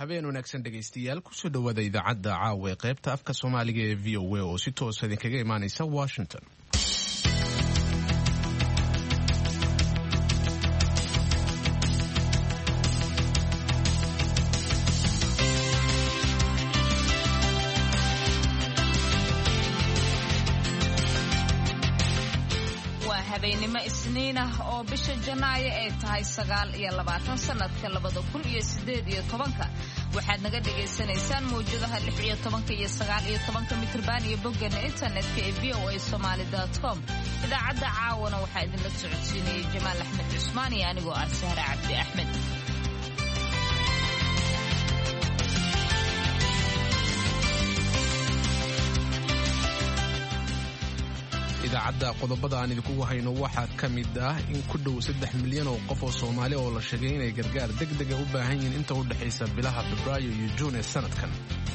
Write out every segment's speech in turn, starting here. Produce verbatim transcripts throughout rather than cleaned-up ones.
habeen wanaagsan dhegaystayaal kusoo dhawaada idaacadda caawa ee qaybta afka soomaaliga ee v o a oo si toosa idinkaga imaanaysa washington. habeenimo isniin ah oo bisha Janaayo ay tahay sagaal iyo labaatan sanadka labada kun iyo siddeed iyo tobanka waxaad naga dhageysanaysaan mowjadaha lix iyo tobanka iyo sagaal iyo tobanka mitirban iyo boggeena internetka ee v o a somali dot com. idaacadda caawana waxaa idinla socodsiinayay Jamaal Axmed Cusmaan iyo anigoo ah Sahra Cabdi Axmed. idaacadda qodobada aan idinku hayno waxaa ka mid ah in ku dhow saddex milyan oo qof oo Soomaali oo la sheegay inay gargaar degdeg ah u baahan yihiin inta u dhaxaysa bilaha Febraayo iyo Juun ee sanadkan.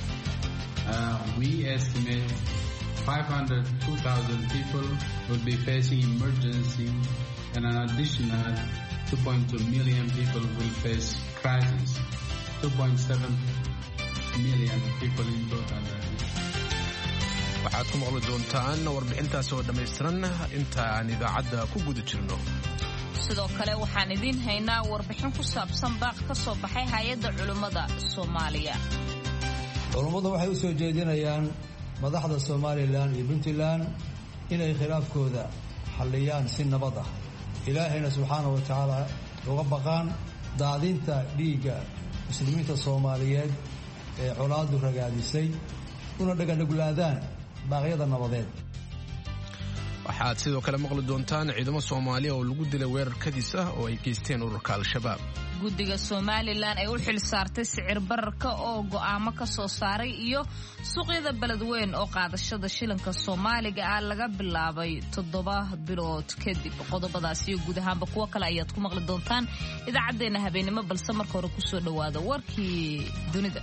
We estimate five hundred two thousand people will be facing emergency and an additional two point two million people will face crisis. two point seven million people in total. waxaad ku maqli doontaan warbixintaas oo dhammaystiran inta aan idaacadda ku guda jirno. sidoo kale waxaan idiin haynaa warbixin ku saabsan baaq ka soo baxay hay'adda culimmada Soomaaliya. Culimmadu waxay u soo jeedinayaan madaxda Somaliland iyo Puntland inay khilaafkooda xalliyaan si nabad ah. Ilaahayna subxaanahu wa ta'aala uga baqaan daadinta dhiigga muslimiinta Soomaaliyeed ee colaadu ragaadisay una dhaganuglaadaan baaqyada nabadeed. waxaad sidoo kale maqli doontaan ciidamo Soomaaliya oo lagu dilay weerar kadis ah oo ay geysteen ururka Al-Shabaab. guddiga Somaliland ay u xil saartay sicir bararka oo go'aamo ka soo saaray iyo suuqyada beledweyn oo qaadashada shilinka Soomaaliga ah laga bilaabay toddoba bilood kadib. qodobadaas iyo guud ahaanba kuwa kale ayaad ku maqli doontaan idaacadeena habeenimo, balse marka hore ku soo dhawaada warkii dunida.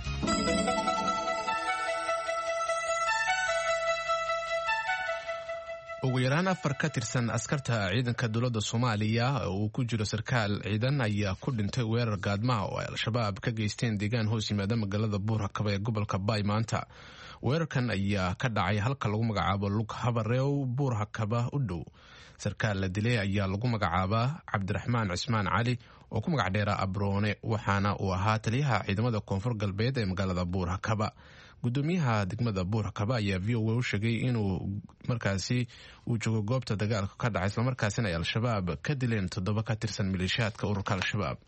ugu yaraan afar ka tirsan askarta ciidanka dowladda Soomaaliya oo uu ku jiro sarkaal ciidan ayaa ku dhintay weerar gaadmaha oo ay Al-Shabaab ka geysteen deegaan hoos yimaada magaalada Buur-Hakaba ee gobolka Bay maanta. weerarkan ayaa ka dhacay halka lagu magacaabo Lug Habareew Buur-Hakaba u dhow. sarkaal la dilay ayaa lagu magacaabaa Cabdiraxmaan Cismaan Cali oo ku magac dheera Abroone, waxaana uu ahaa taliyaha ciidamada koonfur galbeed ee magaalada Buur-Hakaba. gudoomiyaha degmada Buur-Hakaba ayaa v o a u sheegay inuu markaasi uu joogo goobta dagaalka ka dhacay isla markaasina ay Al-Shabaab ka dileen toddoba ka tirsan maleeshiyaadka ururka Al-Shabaab.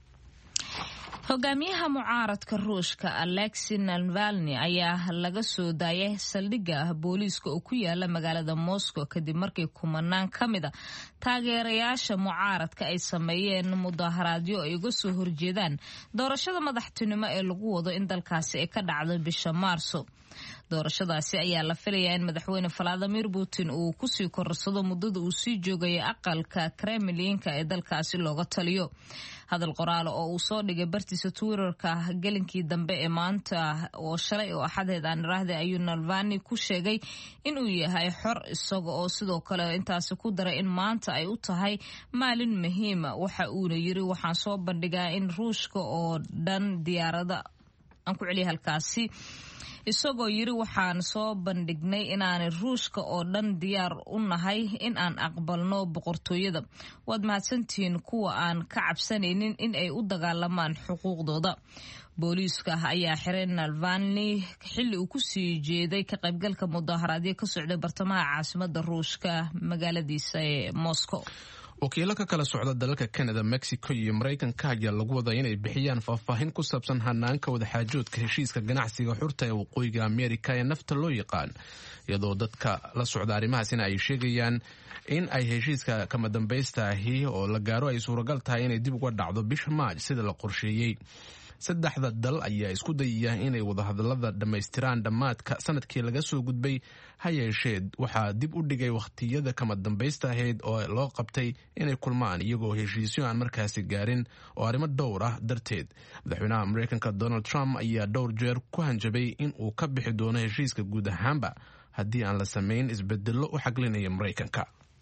hogaamiyaha mucaaradka Ruushka Alexei Navalny ayaa laga soo daayay saldhigga booliiska oo ku yaala magaalada Moscow kadib markii kumanaan ka mid ah taageerayaasha mucaaradka ay sameeyeen mudaharaadyo ay uga soo horjeedaan doorashada madaxtinimo ee lagu wado in dalkaasi ay ka dhacdo bisha Maarso. doorashadaasi ayaa la filayaa in madaxweyne Vladimir Putin uu ku sii korsado muddada uu sii joogay aqalka Kremlinka ee dalkaasi looga taliyo. hadal qoraal oo uu soo dhigay bartiisa Twitterka gelinkii dambe ee maanta oo shalay oo axadeed aan raahday ayuu Navalny ku sheegay inuu yahay xor, isaga oo sidoo kale intaasi ku daray in maanta ay u tahay maalin muhiim ah. waxa uuna yiri waxaan soo bandhigaa in Ruushka oo dhan diyaarada aan ku celiyo halkaasi isagoo yiri waxaan soo bandhignay inaanay Ruushka oo dhan diyaar u nahay in aan aqbalno boqortooyada. waad mahadsantihiin kuwa aan ka cabsanaynin in ay u dagaalamaan xuquuqdooda. booliiska ayaa xiray Navalny xilli uu ku sii jeeday ka qaybgalka mudaharaadyo ka socday bartamaha caasimadda Ruushka magaaladiisa ee Moscow. wakiilo ka kala socda dalalka Canada, Mexico iyo Mareykanka ayaa lagu wadaa inay bixiyaan faahfaahin ku saabsan hanaanka wadaxaajoodka heshiiska ganacsiga xurta ee waqooyiga Ameerika ee nafta loo yaqaan, iyadoo dadka la socda arrimahaasina ay sheegayaan in ay heshiiska kama dambaysta ahi oo la gaaro ay suuragal tahay inay dib uga dhacdo bisha Maaj sida la qorsheeyey. saddexda dal ayaa isku dayaya inay wadahadalada dhammaystiraan dhammaadka sanadkii laga soo gudbay, ha yeeshee waxaa dib u dhigay wakhtiyada kama dambaysta ahayd oo loo qabtay inay kulmaan iyagoo heshiisyo aan markaasi gaarin oo arrimo dhowr ah darteed. madaxweynaha Mareykanka Donald Trump ayaa dhowr jeer ku hanjabay in uu ka bixi doono heshiiska guud ahaanba haddii aan la samayn isbedello u xaglinaya Mareykanka.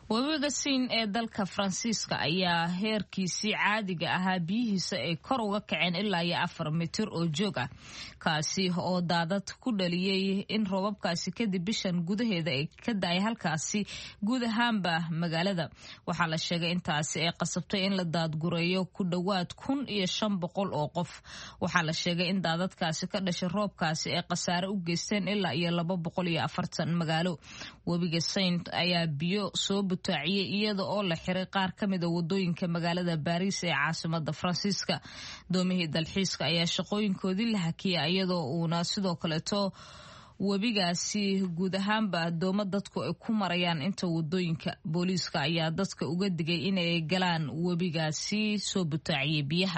webiga Siin ee dalka Faransiiska ayaa heerkiisii caadiga ahaa biyihiisa ay kor uga kaceen ilaa iyo afar mitir oo joog ah kaasi oo daadad ku dhaliyay in roobabkaasi kadib bishan gudaheeda ay ka da'ay halkaasi guud ahaanba magaalada waxaa la sheegay intaasi ay qasabtay in la daadgureeyo ku dhawaad kun iyo shan boqol oo qof waxaa la sheegay in daadadkaasi ka dhashay roobkaasi ay khasaare u geysteen ilaa iyo laba boqol iyo afartan magaalo webiga Siin ayaa biyo soo butaaciyay iyada oo la xiray qaar ka mid ah wadooyinka magaalada Paris ee caasimadda Faransiiska doomihii dalxiiska ayaa shaqooyinkoodii la hakiyay iyadoo uuna sidoo kale to webigaasi guud ahaanba doomo dadku ay ku marayaan inta wadooyinka booliiska ayaa dadka uga digay inay galaan webigaasi soo butaaciyay biyaha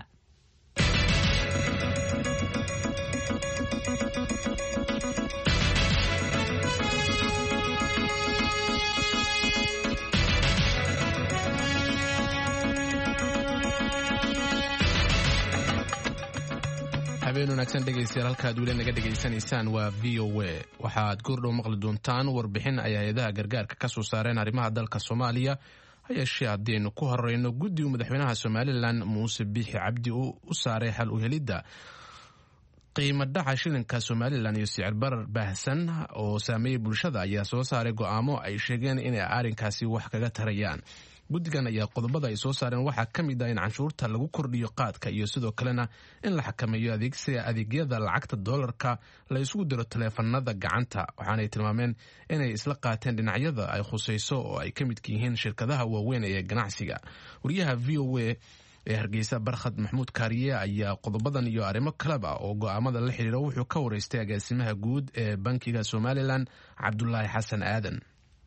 habeen wanaagsan dhegaystayaal halkaad weli naga dhegaysanaysaan waa v o a waxaad goordhow maqli doontaan warbixin ay hay-adaha gargaarka ka soo saareen arrimaha dalka Soomaaliya hayeeshee haddaynu ku horeyno guddiga madaxweynaha Somalilan Muuse Biixi Cabdi uu u saaray xal u helidda qiimo dhaca shilinka Somalilan iyo sicir barar baahsan oo saameeyay bulshada ayaa soo saaray go'aamo ay sheegeen inay arrinkaasi wax kaga tarayaan guddigan ayaa qodobada ay soo saareen waxaa ka mid ah in canshuurta lagu kordhiyo qaadka iyo sidoo kalena in la xakameeyo adeegsiga adeegyada lacagta doolarka la isugu diro taleefanada gacanta waxaanay tilmaameen inay isla qaateen dhinacyada ay khusayso oo ay ka midka yihiin shirkadaha waaweyn ee ganacsiga wariyaha v o a ee Hargeysa Barkhad Maxmuud Kaariye ayaa qodobadan iyo arrimo kaleba oo go'aamada la xiriira wuxuu ka wareystay agaasimaha guud ee bankiga Somaliland Cabdullaahi Xasan Aadan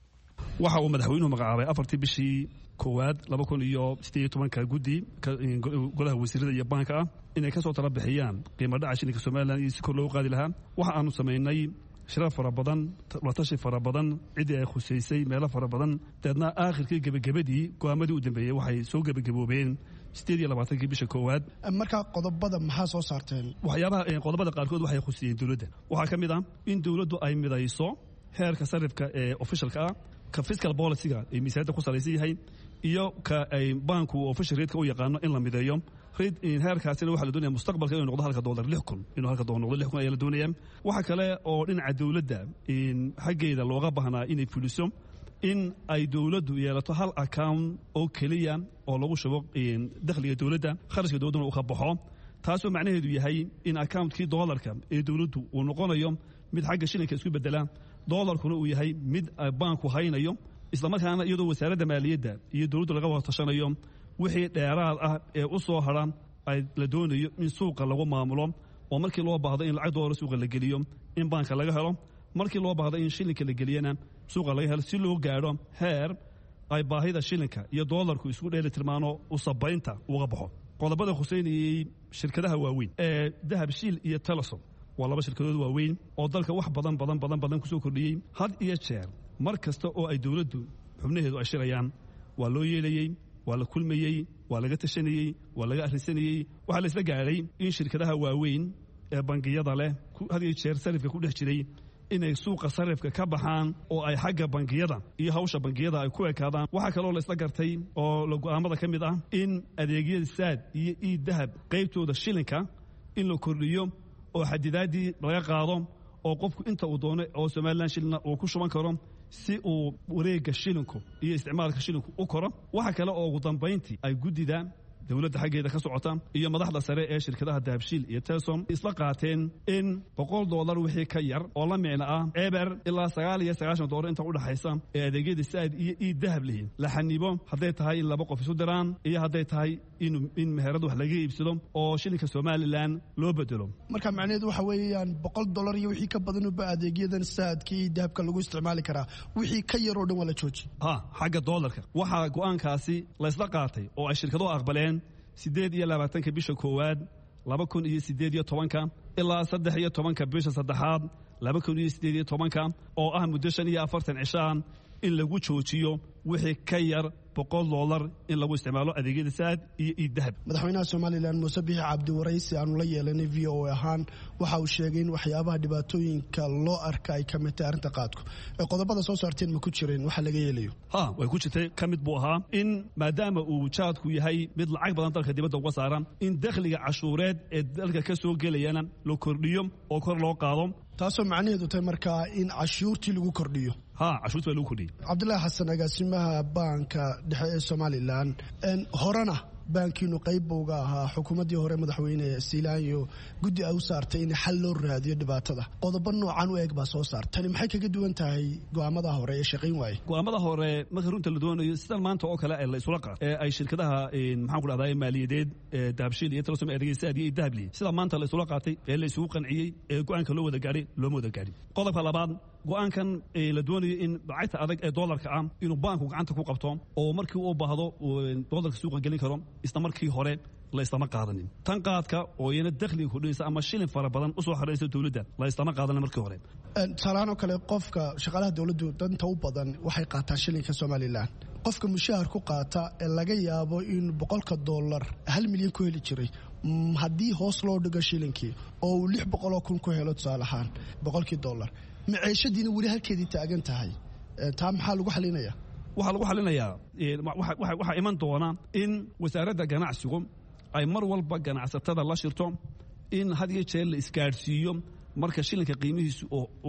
waxa uu madaxweynuhu magacaabay afartii bishii koowaad laba kun iyo siddeed iyo tobanka guddi golaha wasiirada iyo banka ah inay ka soo tala bixiyaan qiimo dhaca shilinka Somaliland iyo si kor loo qaadi lahaa waxa aanu sameynay shirar fara badan la tashi fara badan cidii ay khuseysay meelo fara badan dadna aakhirkii gabagabadii go'aamadii u dambeeyay waxay soo gabagaboobeen siddeed iyo labaatankii bisha koowaad marka qodobada maxaa soo saarteen waxyaabaha qodobada qaarkood waxay khusiyeen dawladda waxaa ka mid ah in dawladdu ay midayso heerka sarifka ee officialka ah ka fiscal policy-ga ee miisaaniyadda ku salaysan yahay iyo ka ay banku official rate-ka u yaqaano in la mideeyo heerkaasina waxaa la doonaya mustaqbalka inuu noqdo halka dollar lix kun inuu halka dollar noqdo lix kun ayaa la doonaya waxa kale oo dhinaca dawladda xaggeeda looga baahnaa inay fuliso in ay dawladdu yeelato hal account oo keliya oo lagu shubo dakhliga dawladda kharashka dawladduna uu ka baxo taasoo macnaheedu yahay in accountkii dollarka ee dawladdu uu noqonayo mid xagga shilinka isku bedela dollarkuna uu yahay mid banku haynayo isla markaana iyadoo wasaaradda maaliyadda iyo dawladdu laga wada tashanayo wixii dheeraad ah ee u soo haran ay la doonayo in suuqa lagu maamulo oo markii loo baahdo in lacag dollar suuqa la geliyo in banka laga helo markii loo baahdo in shilinka la geliyana suuqa laga helo si loo gaadho heer ay baahida shilinka iyo dollarku isku dheeli tirmaano u sabaynta uga baxo qodobada khuseynayay shirkadaha waaweyn ee dahab shiil iyo telesom waa laba shirkadood waaweyn oo dalka wax badan badan badan badan ku soo kordhiyey had iyo jeer mar kasta oo ay dawladdu xubnaheedu ay shirayaan waa loo yeelayey waa la kulmayey waa laga tashanayey waa laga arrinsanayey waxaa la isla gaadhay in shirkadaha waaweyn ee bangiyada leh had iyo jeer sarifka ku dhex jiray inay suuqa sarifka ka baxaan oo ay xagga bangiyada iyo hawsha bangiyada ay ku ekaadaan waxaa kaloo la isla gartay oo la go'aamada ka mid ah in adeegyada saad iyo ii dahab qaybtooda shilinka in la kordhiyo oo xadidaadii laga qaado oo qofku inta uu doono oo Somaliland shilina uu ku shuban karo si uu wareegga shilinku iyo isticmaalka shilinku u koro waxa kale oo ugu dambeyntii ay gudida dawladda xaggeeda ka socota iyo madaxda sare ee shirkadaha dahabshiil iyo telesom isla qaateen in boqol dollar wixii ka yar oo la micno ah eber ilaa sagaal iyo sagaashan dollar inta u dhaxaysa ee adeegyada saad iyo ii dahab lihiin la xanibo hadday tahay in laba qof isu diraan iyo hadday tahay in in meherad wax laga iibsado oo shilinka Somaliland loo bedelo marka macnaheedu waxa weeyaan boqol dollar iyo wixii ka badan u ba adeegyadan saadkii dahabka lagu isticmaali karaa wixii ka yar oo dhan wala jooji ha xagga dollarka waxa go'aankaasi la isla qaatay oo ay shirkaduhu aqbaleen siddeed iyo labaatanka bisha koowaad laba kun iyo siddeed iyo tobanka ilaa saddex iyo tobanka bisha saddexaad laba kun iyo siddeed iyo tobanka oo ah muddo shan iyo afartan cishaan in lagu joojiyo wixii ka yar boqol dollar in lagu isticmaalo adeegyada saad iyo idahab. madaxweynaha Soomaaliland Muuse Biixi Cabdi waraysi aanu la yeelanay V O A ahaan waxa uu sheegay in waxyaabaha dhibaatooyinka loo arka ay kamid tahay arrinta qaadku ee qodobada soo saarteen ma ku jireen waxa laga yeelayo. ha way ku jirtay kamid buu ahaa in maadaama uu jaadku yahay mid lacag badan dalka dibadda uga saaran in dakhliga cashuureed ee dalka ka soo gelayana loo kordhiyo oo kor loo qaado, taasoo macnaheedu tahay markaa in cashuurtii lagu kordhiyo. ha cashuurtii lagu kordhiyo. Cabdullaahi Xasan agaasimaha baanka dhexe ee Soomaaliland en horana baankiinu qayb uga ahaa xukuumadii hore madaxweyne Siilaanyo guddi ay u saartay in xal loo raadiyo dhibaatada. qodobo noocan u eeg baa soo saartay. tani maxay kaga duwan tahay go'aamada hore ee shaqayn waayay? go'aamada hore marka runta la doonayo sidan maanta oo kale la isula qaad ee ay shirkadaha maxaan ku dhahdaa maaliyadeed ee daabshiil iyo Telesom adeegaysa iyo Dahabli sida maanta la isula qaatay ee la isugu qanciyay ee go'aanka loo wada gaaray loo wada gaaray. qodobka labaad go'aankan la doonayo in lacagta adag ee dollarka ah inuu baanku gacanta ku qabto oo markii uu baahdo dollarka suuqa gelin karo isla markii hore la islama qaadanin. tan qaadka oo iyana dakhliga kordhinaysa ama shilin fara badan u soo xareysa dawladda la islama qaadanin markii hore. salaano kale qofka shaqaalaha dawladdu danta u badan waxay qaataan shilinka Soomaaliland. qofka mushahar ku qaata ee laga yaabo in boqolka dollar hal milyan ku heli jiray haddii hoos loo dhigo shilinkii oo uu lix boqol oo kun ku helo tusaale ahaan boqolkii dollar maciishadiina weli halkeedii taagan tahay. taa maxaa lagu xalinayaa? waxaa lagu xalinayaa waxaa iman doona in wasaaradda ganacsigu ay mar walba ganacsatada la shirto in had iyo jeer la isgaadhsiiyo marka shilinka qiimihiisu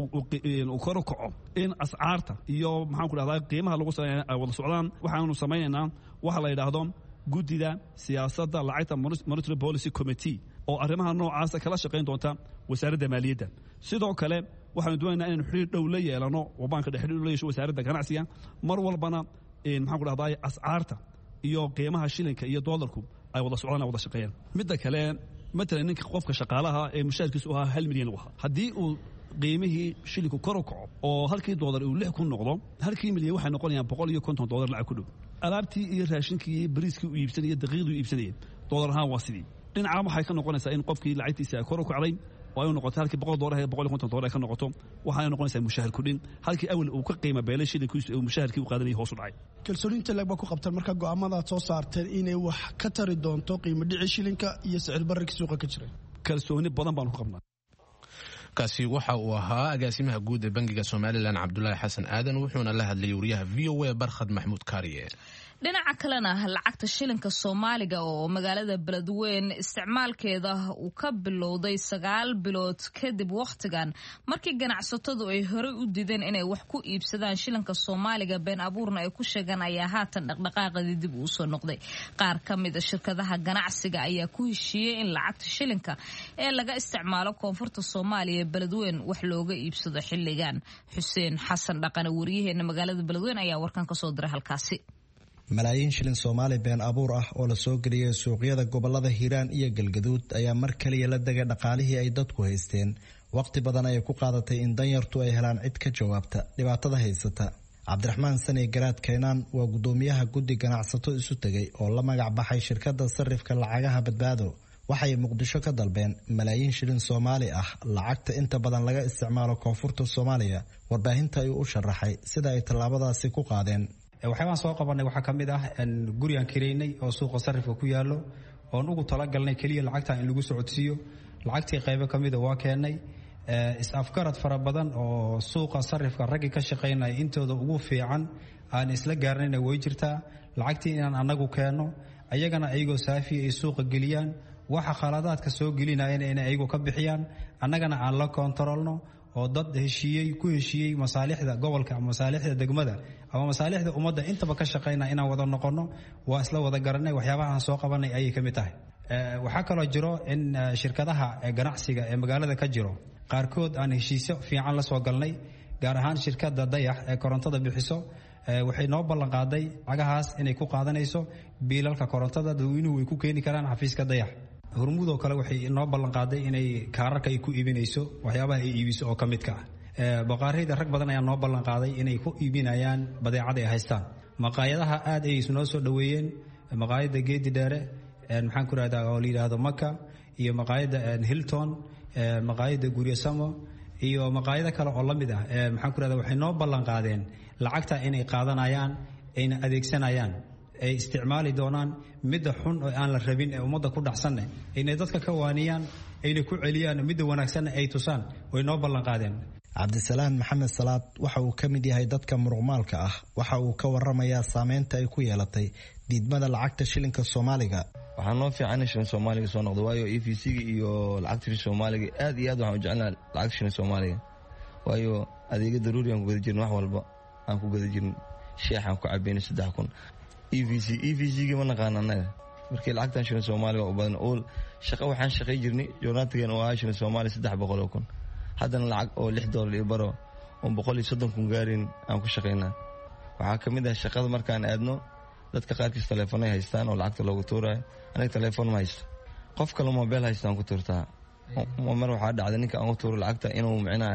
uu kor u kaco in ascaarta iyo maxaan ku dhahdaa qiimaha lagu sameeyo ay wada socdaan. waxaanu samaynaynaa waxa la yidhaahdo guddida siyaasadda lacagta monetary policy committee oo arrimaha noocaasa kala shaqayn doonta wasaaradda maaliyadda. sidoo kale waxaanu doonaynaa inaynu xiriir dhow la yeelano oo baanka dhexe xiriir la yeesho wasaaradda ganacsiga mar walbana maxaan ku dhahdaa ascaarta iyo qiimaha shilinka iyo dollarku ay wada socdaan wada shaqeeyaan. midda kale matalan ninka qofka shaqaalaha ee mushaharkiisu ahaa hal milyan u ahaa haddii uu qiimihii shilinku kor u kaco oo halkii dollar uu lix ku noqdo halkii milyan waxay noqonayaan boqol iyo konton dollar lacag ku dhow. alaabtii iyo raashinkii iyo bariiskii u iibsanayay daqiiqdii u iibsanayay dollar ahaan waa sidii. dhinaca waxay ka noqonaysaa in qofkii lacagtiisa ay kor u kacday oo ay noqoto halkii boqol dollar iyo boqol iyo konton dollar ka noqoto waxay noqonaysaa mushahar ku dhin halkii awal uu ka qiimo beelay shilinkiisu uu mushaharkii u qaadanayay hoos u dhacay. kalsoonida lagba ku qabtaan marka go'aamadaad soo saarteen inay wax ka tari doonto qiimo dhici shilinka iyo sicir bararka suuqa ka jiray. kalsooni badan baan ku qabnaa. kaasi waxa uu ahaa agaasimaha guud ee bangiga Soomaaliland Cabdullaahi Xasan Aadan wuxuuna la hadlayay wariyaha V O A Barkhad Maxmuud Kaariye. dhinaca kalena lacagta shilinka Soomaaliga oo magaalada Beledweyne isticmaalkeeda uu ka bilowday sagaal bilood kadib waqtigan markii ganacsatadu ay hore u diideen inay wax ku iibsadaan shilinka Soomaaliga been abuurna ay ku sheegan ayaa haatan dhaqdhaqaaqadii dib u soo noqday. qaar ka mid ah shirkadaha ganacsiga ayaa ku heshiiyay in lacagta shilinka ee laga isticmaalo koonfurta Soomaaliya Beledweyne wax looga iibsado xilligan. Xuseen Xasan Dhaqane wariyaheena magaalada Beledweyne ayaa warkan ka soo diray halkaasi. malaayiin shilin Soomaali been abuur ah oo la soo geliyay suuqyada gobolada Hiiraan iyo Galgaduud ayaa mar kaliya la dagay dhaqaalihii ay dadku haysteen. waqti badan ay ku qaadatay in danyartu ay helaan cid ka jawaabta dhibaatada haysata. Cabdiraxmaan Sani Garaad Keenan waa gudoomiyaha guddi ganacsato isu tagay oo la magac baxay shirkadda sarifka lacagaha badbaado. waxay Muqdisho ka dalbeen malaayiin shilin Soomaali ah lacagta inta badan laga isticmaalo koonfurta Soomaaliya. warbaahinta ay u sharaxay sida ay tallaabadaasi ku qaadeen. waxaan soo qabanay waxa kamid ah gurigan kireynay oo suuqa sarifka ku yaalo oo ugu talagalnay kaliya lacagta in lagu socodsiiyo. lacagtii qayb kamid ah waa keenay is afgarad fara badan oo suuqa sarifka rag ka shaqeynay intooda ugu fiican aan isla gaarnayna way jirtaa. lacagtii inaan anagu keeno ayagana ayagoo saafi ay suuqa geliyaan waxa khaladaadka soo gelinayeen in ayagu ka bixiyaan annagana aan la kontaroolno oo dad heshiiyey ku heshiiyey masaalixda gobolka ama masaalixda degmada ama masaalixda ummadda intaba ka shaqeynaa inaan wada noqono waa isla wada garanay waxyaabaha aan soo qabanay ayay kamid tahay. waxaa kaloo jiro in shirkadaha ganacsiga ee magaalada ka jiro qaarkood aan heshiisyo fiican la soo galnay gaar ahaan shirkadda Dayax ee korontada bixiso waxay noo ballan qaaday lacagahaas inay ku qaadanayso biilalka korontada dadweynuhu way ku keeni karaan xafiiska Dayax. hormuudoo kale waxay noo ballan qaaday inay kaararka ay ku iibinayso waxyaabaha ay iibiso oo kamid ka ah. baqaarayda rag badan ayaa noo ballan qaaday inay ku iibinayaan badeecada ay haystaan. maqaayadaha aad ay noo soo dhaweeyeen maqaayada Geedi Dheere maxaan ku raahdaa oo la yiraahdo Maka iyo maqaayada Hilton maqaayada Guryasamo iyo maqaayado kale oo la mid ah maxaan ku rahdaa waxay noo ballan qaadeen lacagta inay qaadanayaan ayna adeegsanayaan ay isticmaali doonaan midda xun oo aan la rabin ee ummadda ku dhacsanne inay dadka ka waaniyaan ayna ku celiyaan midda wanaagsanna ay tusaan way noo ballan qaadeen cabdisalaan maxamed salaad waxa uu ka mid yahay dadka muruqmaalka ah waxa uu ka waramayaa saameynta ay ku yeelatay diidmada lacagta shilinka soomaaliga waxaa noo fiican shilin soomaaliga soo noqdo waayo e v c-ga iyo lacagta shilin soomaaliga aad iyo aad waxaan u jecelnaha lacagta shilin soomaaliga waayo adeega daruuri aan ku gada jirin wax walba aan ku gada jirin sheexaan ku cabayna saddex kun e v c e v c-ga ma naqaan annaga markii lacagtan shilin soomaaliga u badan oo shaqo waxaan shaqay jirnay joornaatigan oo ahaa shilin soomaaliya saddex boqol oo kun haddana lacag oo lix doolar iyo baro oon boqol iyo soddon kun gaarin aan ku shaqaynaa waxaa ka mid ah shaqada markaan aadno dadka qaarkiis teleefonay haystaan oo lacagta loogu tuurayo aniga teleefon ma haysto qof kale mobile haystaan ku tuurtaa mar waxaa dhacday ninka aan ku tuuro lacagta inuu micnaa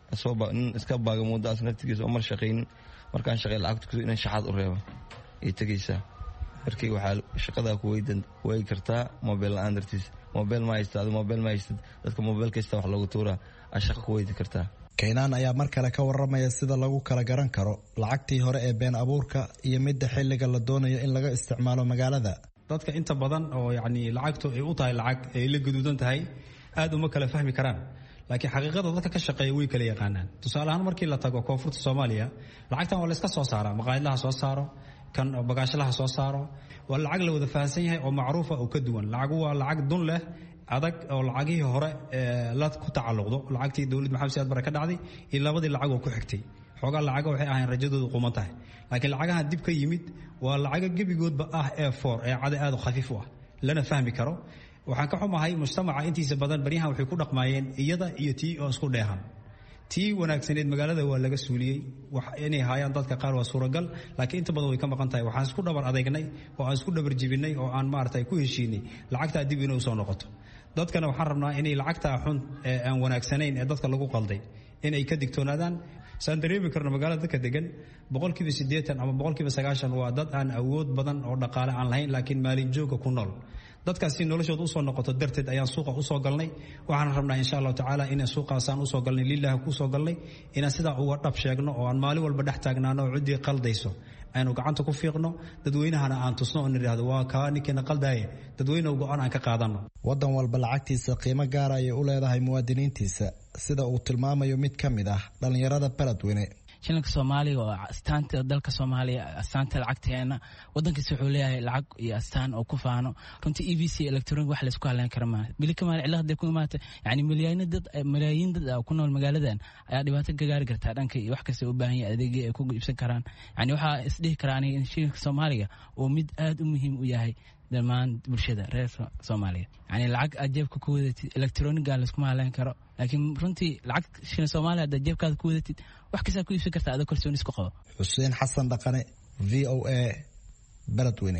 nin iska baaga muddaas naftigiisa oo mar shaqaynin markaan shaqay lacagta inay shaxaad u reebo ay tegaysaa markii waxaa shaqadaa ku weegi kartaa mobile la-aan dartiis mobile ma haysta adi mobile ma haystid dadka mobile kasta wax loogu tuuraa aa shaqa ku weydi kartaa kaynaan ayaa mar kale ka waramaya sida lagu kala garan karo lacagtii hore ee been abuurka iyo midda xilliga la doonayo in laga isticmaalo magaalada dadka inta badan oo yacni lacagtu ay u tahay lacag ay la gaduudan tahay aad uma kala fahmi karaan laakiin xaqiiqada dadka ka shaqeeya way kala yaqaanaan tusaale ahaan markii la tago koonfurta soomaaliya lacagtan waa la iska soo saaraa maqaayadlaha soo saaro kan bagaashalaha soo saaro waa lacag la wada fahansan yahay oo macruufa oo ka duwan lacagu waa lacag dun leh adag oo lacagihii hore la ku tacalluqdo lacagtii dowlad maxamed siyaad bare ka dhacday iyo labadii lacag oo ku xigtay xoogaa lacaga waxay ahayn rajadoodu quman tahay laakiin lacagaha dib ka yimid waa lacaga gebigoodba ah ee four ee cada aad u khafiif u ah lana fahmi karo waxaan ka xumahay mujtamaca intiisa badan baryahan waxay ku dhaqmaayeen iyada iyo tii oo isku dheehan tii wanaagsaneed magaalada waa laga suuliyey inay haayaan dadka qaar waa suuragal laakiin inta badan way ka maqan tahay waxaan isku dhabar adeegnay oo aan isku dhabar jibinay oo aan maaragtay ku heshiinay lacagtaa dib inay usoo noqoto dadkana waxaan rabnaa inay lacagtaa xun ee aan wanaagsanayn ee dadka lagu qalday inay ka digtoonaadaan saan dareemi karno magaalada dadka degan boqolkiiba siddeetan ama boqolkiiba sagaashan waa dad aan awood badan oo dhaqaale aan lahayn laakiin maalin jooga ku nool dadkaasi noloshooda usoo noqoto darteed ayaan suuqa usoo galnay waxaan rabnaa insha allahu tacaala inaan suuqaasaan usoo galnay lilahi kusoo galnay inaan sidaa uga dhab sheegno oo aan maalin walba dhex taagnaano oo ciddii qaldayso aynu gacanta ku fiiqno dadweynahana aan tusno oo nidhaahdo waa kaa ninkiina qaldaaye dadweynehu go-aan aan ka qaadano waddan walba lacagtiisa qiimo gaara ayay u leedahay muwaadiniintiisa sida uu tilmaamayo mid ka mid ah dhallinyarada beledweyne shilinka soomaaliga oo astaanta dalka soomaaliya astaanta lacagteena wadankiisa wuxuu leeyahay lacag iyo astaan oo ku faano runtii e v c electronic wax la isku haleyn kara maaha bili kamaal cilad haday ku imaata yani milyaaniin dad malaayiin dad ku nool magaaladan ayaa dhibaato ka gaari kartaa dhanka iyo wax kasta u baahan yahay adeegyo ay ku iibsan karaan yani waxaa isdhihi karaa aniga in shilinka soomaaliga uu mid aad u muhiim u yahay dhammaan bulshada reer soomaaliya yani lacag aad jeebka ku wadatid electroniga laiskuma haleyn karo laakiin runtii lacag shilin soomaaliya haddaad jeebkaada ku wadatid wax kastaa ku iibsan kartaa adoo kalsooni isku qabo xuseen xasan dhaqane v o a beledweyne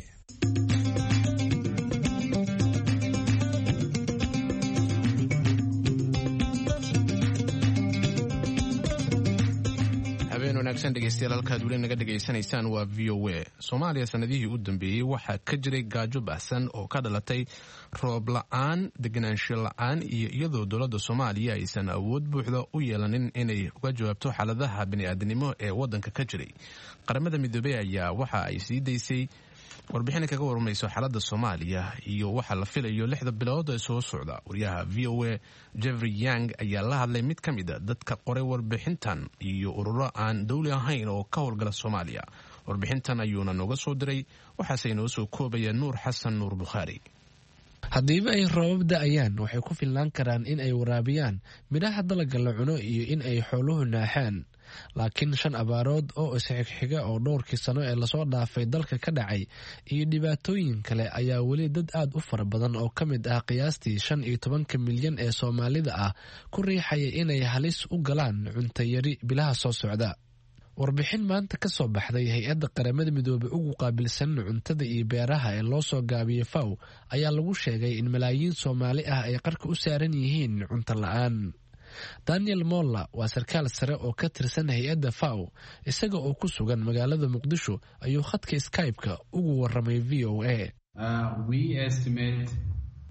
wanaagsan dhegeystayaal halkaad weli naga dhegaysanaysaan waa v o a soomaaliya sanadihii u dambeeyey waxaa ka jiray gaajo baxsan oo ka dhalatay roob la-aan deganaansho la-aan iyo iyadoo dowladda soomaaliya aysan awood buuxda u yeelanin inay uga jawaabto xaaladaha bani'aadanimo ee waddanka ka jiray qaramada midoobey ayaa waxa ay sii daysay warbixin kaga warmayso xaaladda soomaaliya iyo waxa la filayo lixda bilood ee soo socda wariyaha v o a jeffrey yang ayaa la hadlay mid ka mid a dadka qoray warbixintan iyo ururo aan dowli ahayn oo ka howlgala soomaaliya warbixintan ayuuna nooga soo diray waxaase inoo soo koobaya nuur xasan nuur bukhaari haddiiba ay roobab da-ayaan waxay ku filnaan karaan in ay waraabiyaan midhaha dalagga la cuno iyo in ay xooluhu naaxaan laakiin shan abaarood oo isxigxiga oo dhowrkii sano ee lasoo dhaafay dalka ka dhacay iyo dhibaatooyin kale ayaa weli dad aad u fara badan oo ka mid ah qiyaastii shan iyo tobanka milyan ee soomaalida ah ku riixaya inay halis u galaan cuntayari bilaha soo socda warbixin maanta ka soo baxday hay-adda qaramada midoobey ugu qaabilsan cuntada iyo beeraha ee loo soo gaabiyey faw ayaa lagu sheegay in malaayiin soomaali ah ay qarka u saaran yihiin cunto la-aan daniel molla waa sarkaal sare oo ka tirsan hay-adda faw isaga oo ku sugan magaalada muqdisho ayuu khadka skype-ka ugu waramay v o a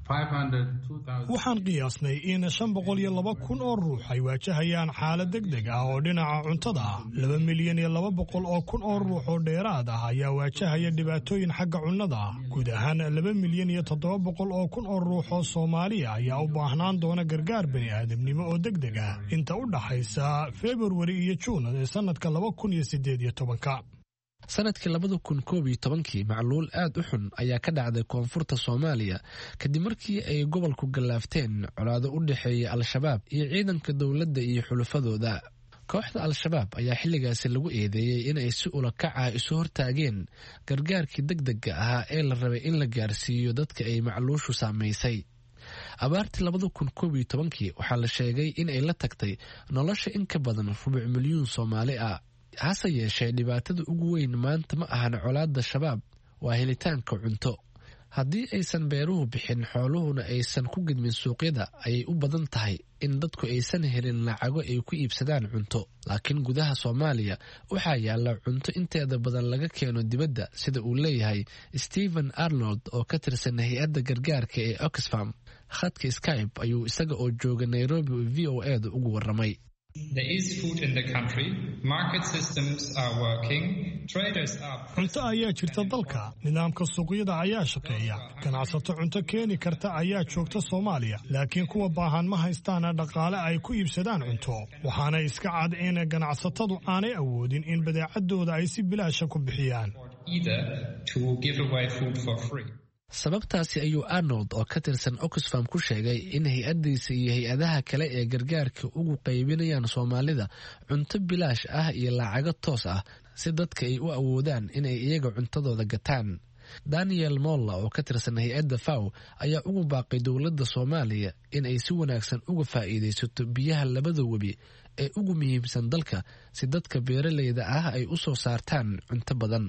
waxaan qiyaasnay in shan boqol iyo laba kun oo ruux ay waajahayaan xaalad degdeg ah oo dhinaca cuntada ah laba milyan iyo laba boqol oo kun oo ruux oo dheeraad ah ayaa waajahaya dhibaatooyin xagga cunnada ah guud ahaan laba milyan iyo toddoba boqol oo kun oo ruux oo soomaaliya ayaa u baahnaan doona gargaar bani aadamnimo oo degdeg ah inta u dhaxaysa februari iyo juun ee sanadka laba kun iyo sideed iyo tobanka sanadkii labada kun koob iyo tobankii macluul aad u xun ayaa ka dhacday koonfurta soomaaliya kadib markii ay gobolku gallaafteen colaado u dhexeeya al-shabaab iyo ciidanka dowladda iyo xulafadooda kooxda al-shabaab ayaa xilligaasi lagu eedeeyey inay si ulakac ah isu hortaageen gargaarkii degdega ahaa ee la rabay in la gaarsiiyo dadka ay macluushu saamaysay abaartii labada kun koob iyo tobankii waxaa la sheegay in ay la tagtay nolosha in ka badan rubuc milyuun soomaali ah hase yeeshee dhibaatada ugu weyn maanta ma ahan colaadda shabaab waa helitaanka cunto haddii aysan beeruhu bixin xooluhuna aysan ku gidmin suuqyada ayay u badan tahay in dadku aysan helin lacago ay ku iibsadaan cunto laakiin gudaha soomaaliya waxaa yaalla cunto inteeda badan laga keeno dibadda sida uu leeyahay stephen arnold oo ka tirsan hay-adda gargaarka ee oxfam khadka skype ayuu isaga oo jooga nairobi v o e da ugu warramay cunto ayaa jirta dalka nidaamka suuqyada ayaa shaqeeya ganacsato cunto keeni karta ayaa joogta soomaaliya laakiin kuwa baahan ma haystaan dhaqaale ay ku iibsadaan cunto waxaana iska cad in ganacsatadu aanay awoodin in badeecadooda ay si bilaasha ku bixiyaan sababtaasi ayuu arnold oo ka tirsan oxfam ku sheegay in hay-addiisa iyo hay-adaha kale ee gargaarka ugu qaybinayaan soomaalida cunto bilaash ah iyo lacago toos ah si dadka ay u awoodaan inay iyaga cuntadooda gataan daniel molla oo ka tirsan hay-adda faw ayaa ugu baaqay dowladda soomaaliya in ay si wanaagsan uga faa'iidaysato biyaha labada webi ee ugu muhiimsan dalka si dadka beeraleyda ah ay u soo saartaan cunto badan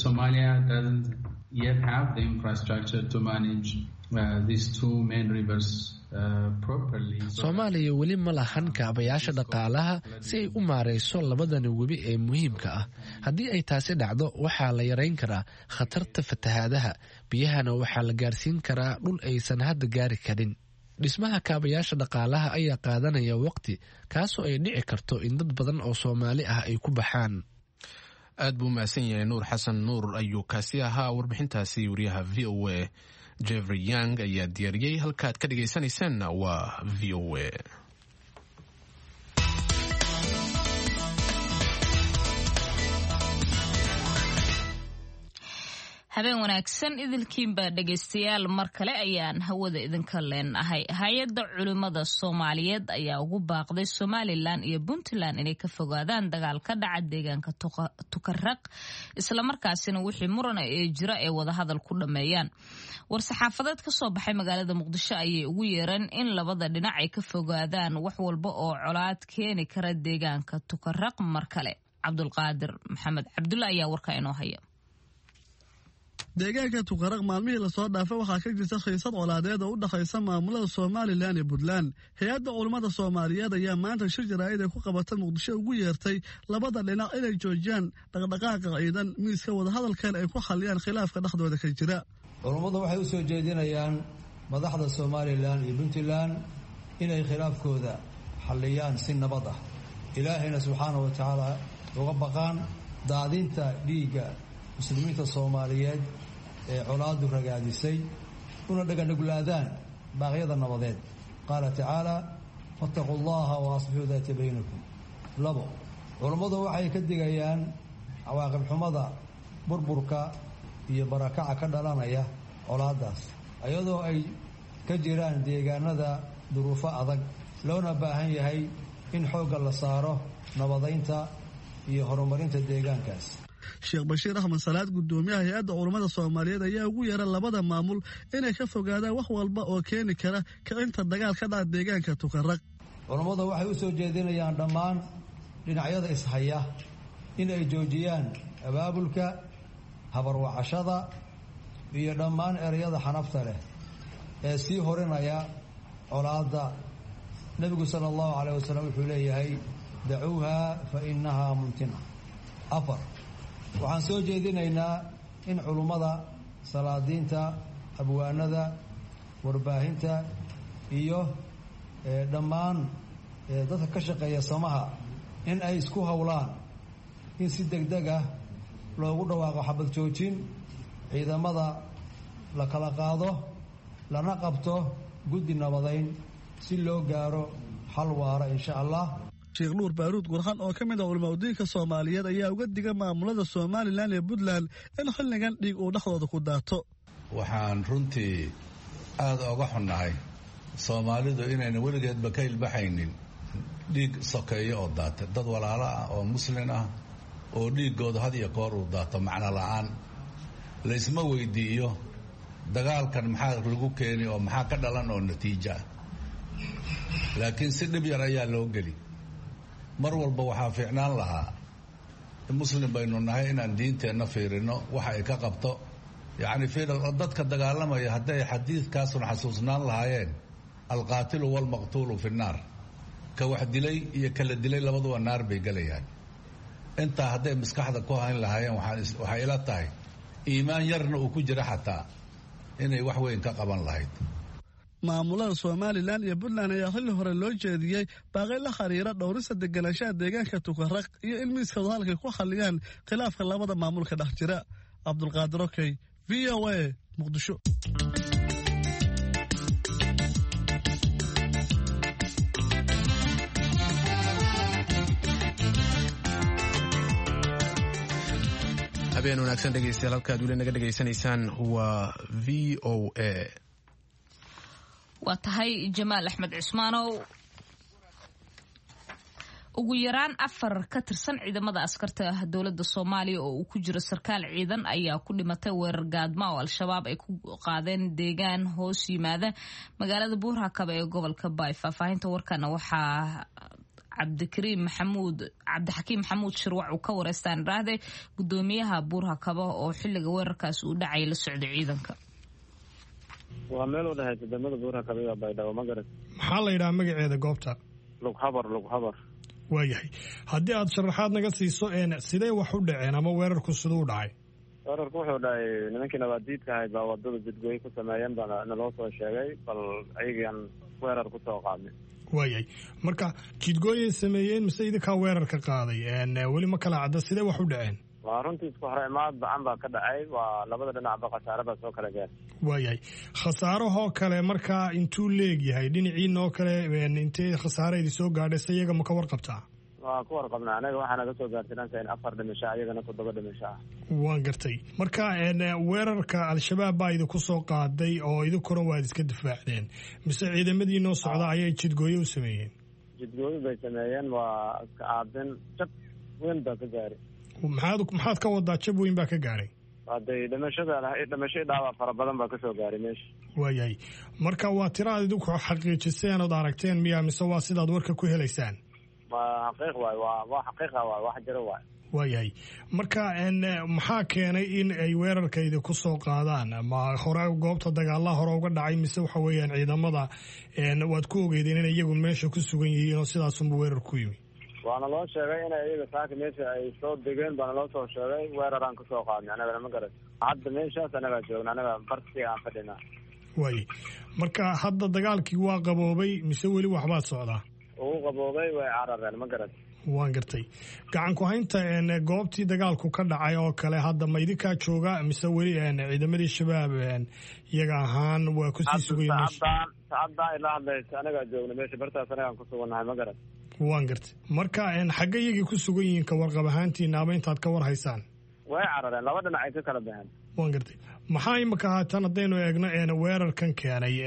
soomaaliya weli ma lahan kaabayaasha dhaqaalaha si ay u maarayso labadani webi ee muhiimka ah haddii ay taasi dhacdo waxaa la yarayn karaa khatarta fatahaadaha biyahana waxaa la gaarsiin karaa dhul aysan hadda gaari karin dhismaha kaabayaasha dhaqaalaha ayaa qaadanaya waqti kaasoo ay dhici karto in dad badan oo soomaali ah ay ku baxaan aad buu mahadsan yahay nuur xasan nuur ayuu kaasi ahaa warbixintaasi wariyaha v o a jeffrey young ayaa diyaariyey halkaad ka dhegaysanaysaanna waa v o a habeen wanaagsan idilkiinba dhegaystayaal mar kale ayaan hawada idinka leenahay hay-adda culimmada soomaaliyeed ayaa ugu baaqday somalilan iyo puntland inay ka fogaadaan dagaal ka dhaca deegaanka tukaraq islamarkaasina wixii murana ee jira ee wadahadal ku dhammeeyaan war-saxaafadeed ka soo baxay magaalada muqdisho ayay ugu yeereen in labada dhinac ay ka fogaadaan wax walba oo colaad keeni kara deegaanka tukaraq mar kale cabdulqaadir maxamed cabdulla ayaa warkaa inoo haya deegaanka tukaraq maalmihii lasoo dhaafay waxaa ka jirta khiisad colaadeed oo u dhaxaysa maamulada somalilan iyo puntland hay-adda culummada soomaaliyeed ayaa maanta shir jaraa'id ay ku qabata muqdisho ugu yeertay labada dhinac inay joojiyaan dhaqdhaqaaqa ciidan miiska wadahadalkan ay ku xalliyaan khilaafka dhexdooda ka jira culummadu waxay u soo jeedinayaan madaxda somalilan iyo puntland inay khilaafkooda xalliyaan si nabad ah ilaahayna subxaana wa tacaala uga baqaan daadinta dhiigga muslimiinta soomaaliyeed ee colaadu ragaadisay una dhaganuglaadaan baaqyada nabadeed qaala tacaala fattaquu allaha wa aslixuu daata baynakum labo culummadu waxay ka digayaan cawaaqib xumada burburka iyo barakaca ka dhalanaya colaadaas iyadoo ay ka jiraan deegaanada duruufo adag loona baahan yahay in xoogga la saaro nabadaynta iyo horumarinta deegaankaas sheekh bashiir axmed salaad guddoomiyaha hay-adda culummada soomaaliyeed ayaa ugu yeera labada maamul inay ka fogaadaan wax walba oo keeni kara kicinta dagaal ka dhaca deegaanka tukaraq culummada waxay u soo jeedinayaan dhammaan dhinacyada ishaya in ay joojiyaan abaabulka habarwacashada iyo dhammaan ereyada xanafta leh ee sii horinaya colaadda nebigu sala allahu calayh wasalam wuxuu leeyahay dacuuha fa innahaa mumtina afar waxaan soo jeedinaynaa in culummada salaadiinta abwaanada warbaahinta iyo dhammaan dadka ka shaqeeya samaha in ay isku howlaan in si degdeg ah loogu dhawaaqo xabad joojin ciidamada la kala qaado lana qabto guddi nabadayn si loo gaaro xal waara insha allah. sheekh nuur baaruud gurxan oo ka mid ah culimadiinka Soomaaliyeed ayaa uga diga maamulada Soomaaliland iyo Puntland in xilligan dhiig uu dhaxdooda ku daato. waxaan runtii aad uga xunnahay Soomaalidu inayna weligeedba ka ilbaxaynin dhiig sokeeyo oo daata dad walaalo ah oo muslim ah oo dhiigooda had iyo goor uu daato macno la'aan la isma weydiiyo dagaalkan maxaa lagu keeni oo maxaa ka dhalan oo natiijo ah laakiin si dhib yar ayaa loo geli mar walba waxaa fiicnaan lahaa muslim baynu nahay inaan diinteenna fiirino waxa ay ka qabto yacni fiidal dadka dagaalamaya hadday xadiidkaasuna xasuusnaan lahaayeen alqaatilu walmaqtuulu fi nnaar ka wax dilay iyo kala dilay labaduba naar bay gelayaan intaa hadday maskaxda ku hayn lahaayeen waxay ila tahay iimaan yarna uu ku jira xataa inay wax weyn ka qaban lahayd. maamulada Soomaaliland iyo Puntland ayaa xilli hore loo jeediyay baaqay la xiriira dhowrista deganaanshaha deegaanka Tukaraq iyo in miiska halkay ku xaliyaan khilaafka labada maamulka dhex jira. Cabdulqaadir Okey, V O A, Muqdisho. habeen wanaagsan dhegeystayaal halkaad weli naga dhegaysanaysaan waa V O A. waa tahay Jamaal Axmed Cusmaanow. ugu yaraan afar ka tirsan ciidamada askarta dowladda Soomaaliya oo uu ku jiro sarkaal ciidan ayaa ku dhimatay weerar gaadma oo al-shabaab ay ku qaadeen deegaan hoos yimaada magaalada Buurhakaba ee gobolka Bay. Faafahinta warkana waxaa cabdikariim maxamuud cabdixakiim maxamuud shirwac uu ka wareystaan raahde gudoomiyaha Buurhakaba oo xilliga weerarkaas uu dhacay la socday ciidanka. waa meel u dhahay ciidamada Buurhakaba iyo Baydhabo magarat. maxaa la yidhaha magaceeda goobta? lug habar lug habar. waayahay haddii aad sharaxaad naga siiso een sidee wax u dhaceen ama weerarku siduu u dhacay? weerarku wuxuu dhacay nimankii nabaadiidka ahayd baa wadada jidgooyin ku sameeyeen baana naloo soo sheegay bal ayagaan weerar ku soo qaadnay. waayahay marka jidgooyay sameeyeen mise idinkaa weerarka qaaday weli ma kala cadda sidee wax u dhaceen? waa runtii isku horeymaad bacan baa ka dhacay waa labada dhinacba khasaare baa soo kala gaar. waayahay khasaarahoo kale markaa intuu leegyahay dhinaciinoo kale intee khasaaraydi soo gaadhay se iyaga ma ka warqabtaa? waa ku warqabnaa anaga waxaa naga soo gaartay in afar dhimasho iyagana toddoba dhimasho ah. waan gartay marka weerarka al-shabaab baa idinku soo qaaday oo idinkuna waad iska difaacdeen mise ciidamadii noo socda ayay jidgooyo u sameeyeen? jidgooyo bay sameeyeen waa iska aadin jab weyn baa ka gaaray. maxaad maxaad ka wadaa jab weyn baa ka gaaray? hadday dhimashada dhimasho dhaawac fara badan baa ka soo gaaray meesha. waayahay marka waa tiro aad idinku xaqiijiseen ood aragteen miyaa mise waa sidaad warka ku helaysaan? waa xaqiiq waay waa waa xaqiiqa waay wax jiro waay. waayahay marka maxaa keenay in ay weerarka idinku soo qaadaan ma hore goobta dagaalaha hore uga dhacay mise waxa weeyaan ciidamada waad ku ogeydeen in iyagu meesha ku sugan yihiin oo sidaasunba weerar ku yimi? waana loo sheegay inay iyaga saaka meesha ay soo degeen baana loo soo sheegay weeraraan kasoo qaadnay anagana ma garat hadda meeshaas anagaa joogna anaga barsiga aan fadhinaa. waaye marka hadda dagaalkii waa qaboobay mise weli waxbaad socdaa? uu qaboobay way carareen ma garat. waan gartay gacan ku haynta goobtii dagaalku ka dhacay oo kale hadda ma idinkaa jooga mise weli ciidamadii shabaab iyaga ahaan waa kusii sugay meesha? saacaddaa ilaa hadlaysa anagaa joogna meesha bartaas anagaan ku sugannahay ma garat. waan gartay marka xagga iyagii ku sugan yihiin ka warqab ahaantiina ama intaad ka war haysaan? way carareen laba dhinac ay ka kala baxeen. waan gartay maxaa imika haatan haddaynu eegno weerarkan keenay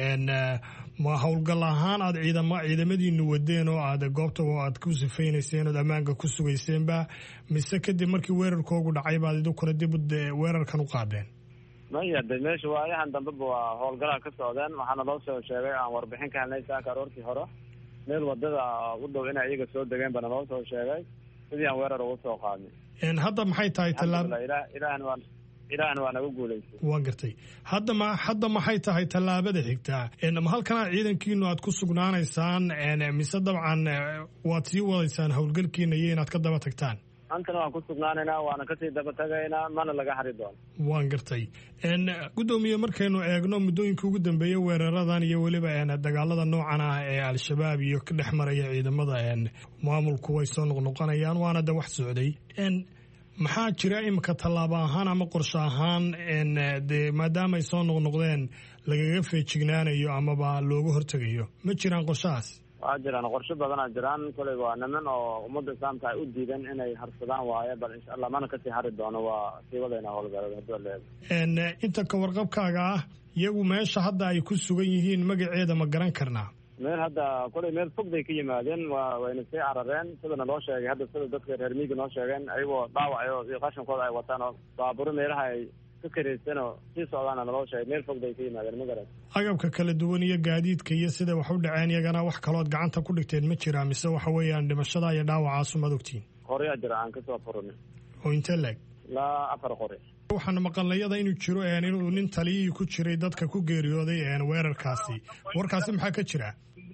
ma howlgal ahaan aad ciidama ciidamadiinu wadeen oo aad goobta aad ku sifaynayseen ood ammaanka ku sugayseenba mise kadib markii weerarkoogu dhacay baad idinkuna dib weerarkan u qaadeen? maya de meesha waayahan dambeba waa howlgalaa ka socdeen waxaana loo soo sheegay aan warbixin ka helnay saaka aroortii hore meel wadada u dhow inay iyaga soo degeen bana loo soo sheegay sidii aan weerar ugu soo qaadnay. hadda maxay tahay tallaabo? ilaahan waa ilaahna waa naga guulaysay. waan gartay hadda ma hadda maxay tahay tallaabada xigtaa? ma halkanaa ciidankiinu aad ku sugnaanaysaan mise dabcan waad sii wadaysaan howlgalkiina iyo inaad ka daba tagtaan? antana waan ku sugnaanaynaa waana kasii daba tagaynaa mana laga hari doono. waan gartay gudoomiye markaynu eegno muddooyinka ugu dambeeyey weeraradan iyo weliba dagaalada noocan ah ee al-shabaab iyo ka dhex maraya ciidamada maamulku way soo noqnoqonayaan waana da wax socday maxaa jira imika tallaabo ahaan ama qorshe ahaan dee maadaama ay soo noqnoqdeen lagaga feejignaanayo amaba looga hortegayo ma jiraan qorshahaas? waa jiraan qorshe badanaa jiraan koley waa niman oo ummadda islaamka ay u diidan inay harsadaan waaye bal insha allah mana kasii hari doono waa sii wadayna howlgalada hadduu leedahay. inta ka warqabkaaga ah iyagu meesha hadda ay ku sugan yihiin magaceeda ma garan karnaa? meel hadda koley meel fog bay ka yimaadeen waa wayna sii carareen sidana loo sheegay hadda sida dadka reer miyiga noo sheegeen ayagoo dhaawacayo iyo qashankooda ay wataan oo baaburo meelaha ay ka karaysanoo sii socdaana naloo sheegay meel fog bay ka yimaadeen ma garan. agabka kala duwan iyo gaadiidka iyo sida wax u dhaceen iyagana wax kalood gacanta ku dhigteen ma jiraa mise waxa weeyaan dhimashada iyo dhaawacaasu maad ogtiin? qoryaa jira aan kasoo furunay. oo intee leeg? ilaa afar qori. waxaan maqalnayada inuu jiro inuu nin taliyihii ku jiray dadka ku geeriyooday weerarkaasi warkaasi maxaa ka jira?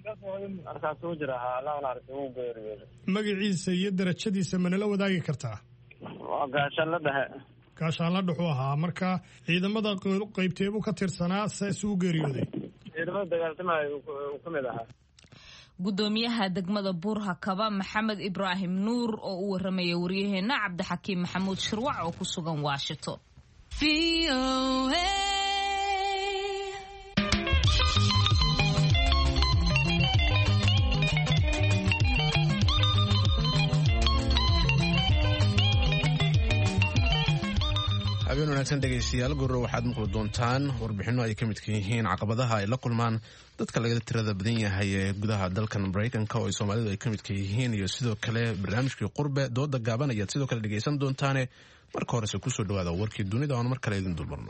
magaciisa iyo darajadiisa manala wadaagi kartaa? waa gaashaanla dhexe. gaashaanla dhexu ahaa marka ciidamada qaybteebuu ka tirsanaa saas u geeriyooday? ciidamada dagaaltamay uu ka mid ahaa. gudoomiyaha degmada buurhakaba maxamed ibraahim nuur oo u waramaya waryaheena cabdixakiim maxamuud shirwac oo ku sugan washington. habeen wanaagsan dhegaystayaal gurro waxaad maqli doontaan warbixinno ay ka midka yihiin caqabadaha ay la kulmaan dadka laga tirada badan yahay ee gudaha dalkan maraykanka oo ay soomaalidu ay ka midka yihiin iyo sidoo kale barnaamijkii qurbe dooda gaaban ayaad sidoo kale dhegaysan doontaane marka horese kusoo dhawaada warkii dunida oon mar kale idin dulmarno.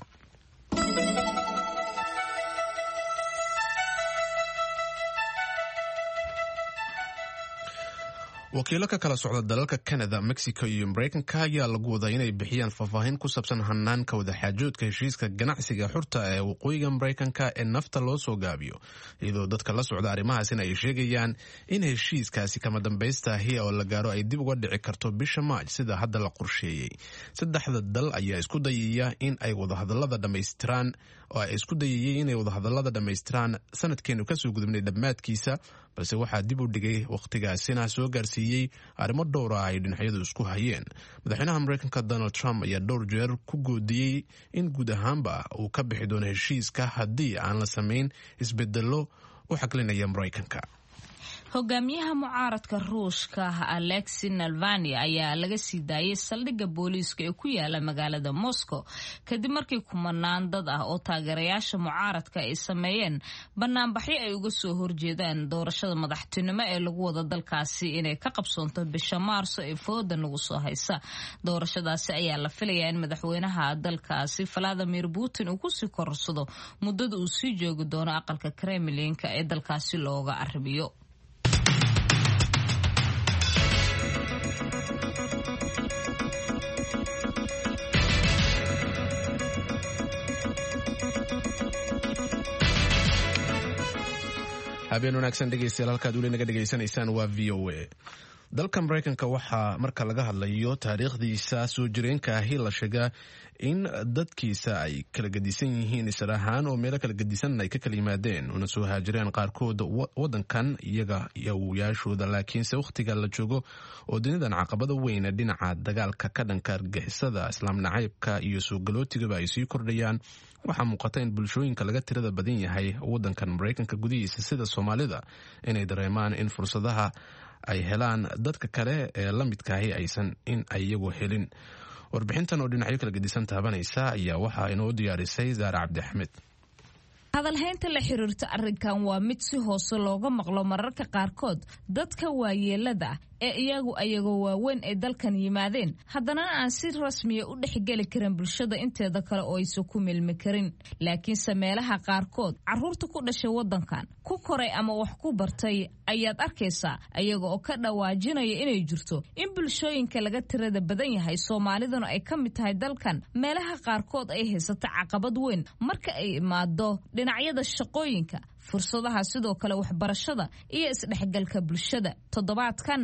wakiilo ka kala socda dalalka Canada, Mexico iyo Mareykanka ayaa lagu wadaa inay bixiyaan faahfaahin ku saabsan hanaanka wadaxaajoodka heshiiska ganacsiga xurta ee waqooyiga Mareykanka ee nafta loo soo gaabiyo, iyadoo dadka la socda arrimahaasina ay sheegayaan in heshiiskaasi kama dambaysta ahi oo la gaaro ay dib uga dhici karto bisha Maaj sida hadda la qorsheeyey. saddexda dal ayaa isku dayaya in ay wadahadalada dhamaystiraan oo ay isku dayayeen inay wadahadalada dhamaystiraan sanadkeenu kasoo gudubnay dhammaadkiisa, balse waxaa dib u dhigay waqtigaasina soo gaarsiiyey arrimo dhowra ay dhinacyadu isku hayeen. madaxweynaha Mareykanka Donald Trump ayaa dhowr jeer ku goodiyey in guud ahaanba uu ka bixi doono heshiiska haddii aan la samayn isbedelo u xaklinaya Mareykanka. hogaamiyaha mucaaradka ruushka Alexei Navalny ayaa laga sii daayay saldhigga booliiska ee ku yaala magaalada Moscow kadib markii kumanaan dad ah oo taageerayaasha mucaaradka ay sameeyeen banaanbaxyo ay uga soo horjeedaan doorashada madaxtinimo ee lagu wada dalkaasi inay ka qabsoonto bisha Maarso ee fooda nagu soo haysa. doorashadaasi ayaa la filayaa in madaxweynaha dalkaasi Vladimir Putin uu ku sii korsado muddada uu sii joogi doono aqalka Kremlinka ee dalkaasi looga arribiyo. habeen wanaagsan dhegaystayaal halkaad weli naga dhegaysanaysaan waa v o a. dalka Mareykanka waxaa marka laga hadlayo taariikhdiisa soo jireenka ahi la sheegaa in dadkiisa ay kala gedisan yihiin isla ahaan oo meelo kala gedisan ay ka kala yimaadeen una soo haajireen qaarkood wadankan iyaga awoowayaashooda, laakiinse wakhtiga la joogo oo dunidan caqabada weyn dhinaca dagaalka ka dhanka argixisada, islaam nacaybka iyo soo galootigaba ay sii kordhayaan. waxaa muuqata in bulshooyinka laga tirada badan yahay wadankan Mareykanka gudihiisa sida Soomaalida inay dareemaan in fursadaha ay helaan dadka kale ee la midkaahi aysan in ay iyagu helin. warbixintan oo dhinacyo kala gedisan taabanaysa ayaa waxaa inoo diyaarisay Zaara Cabdi Axmed. hadalhaynta la xiriirta arrinkan waa mid si hoose looga maqlo mararka qaarkood dadka waayeelada ee iyagu ayagoo waaweyn ay dalkan yimaadeen haddana aan si rasmiya u dhexgeli karin bulshada inteeda kale oo aysan ku milmi karin. laakiinse meelaha qaarkood carruurta ku dhashay waddankan ku koray ama wax ku bartay ayaad arkaysaa ayaga oo ka dhawaajinaya inay jirto in bulshooyinka laga tirada badan yahay Soomaaliduna ay ka mid tahay dalkan meelaha qaarkood ay haysato caqabad weyn marka ay imaado dhinacyada shaqooyinka, fursadaha sidoo kale waxbarashada iyo isdhexgalka bulshada. toddobaadkanna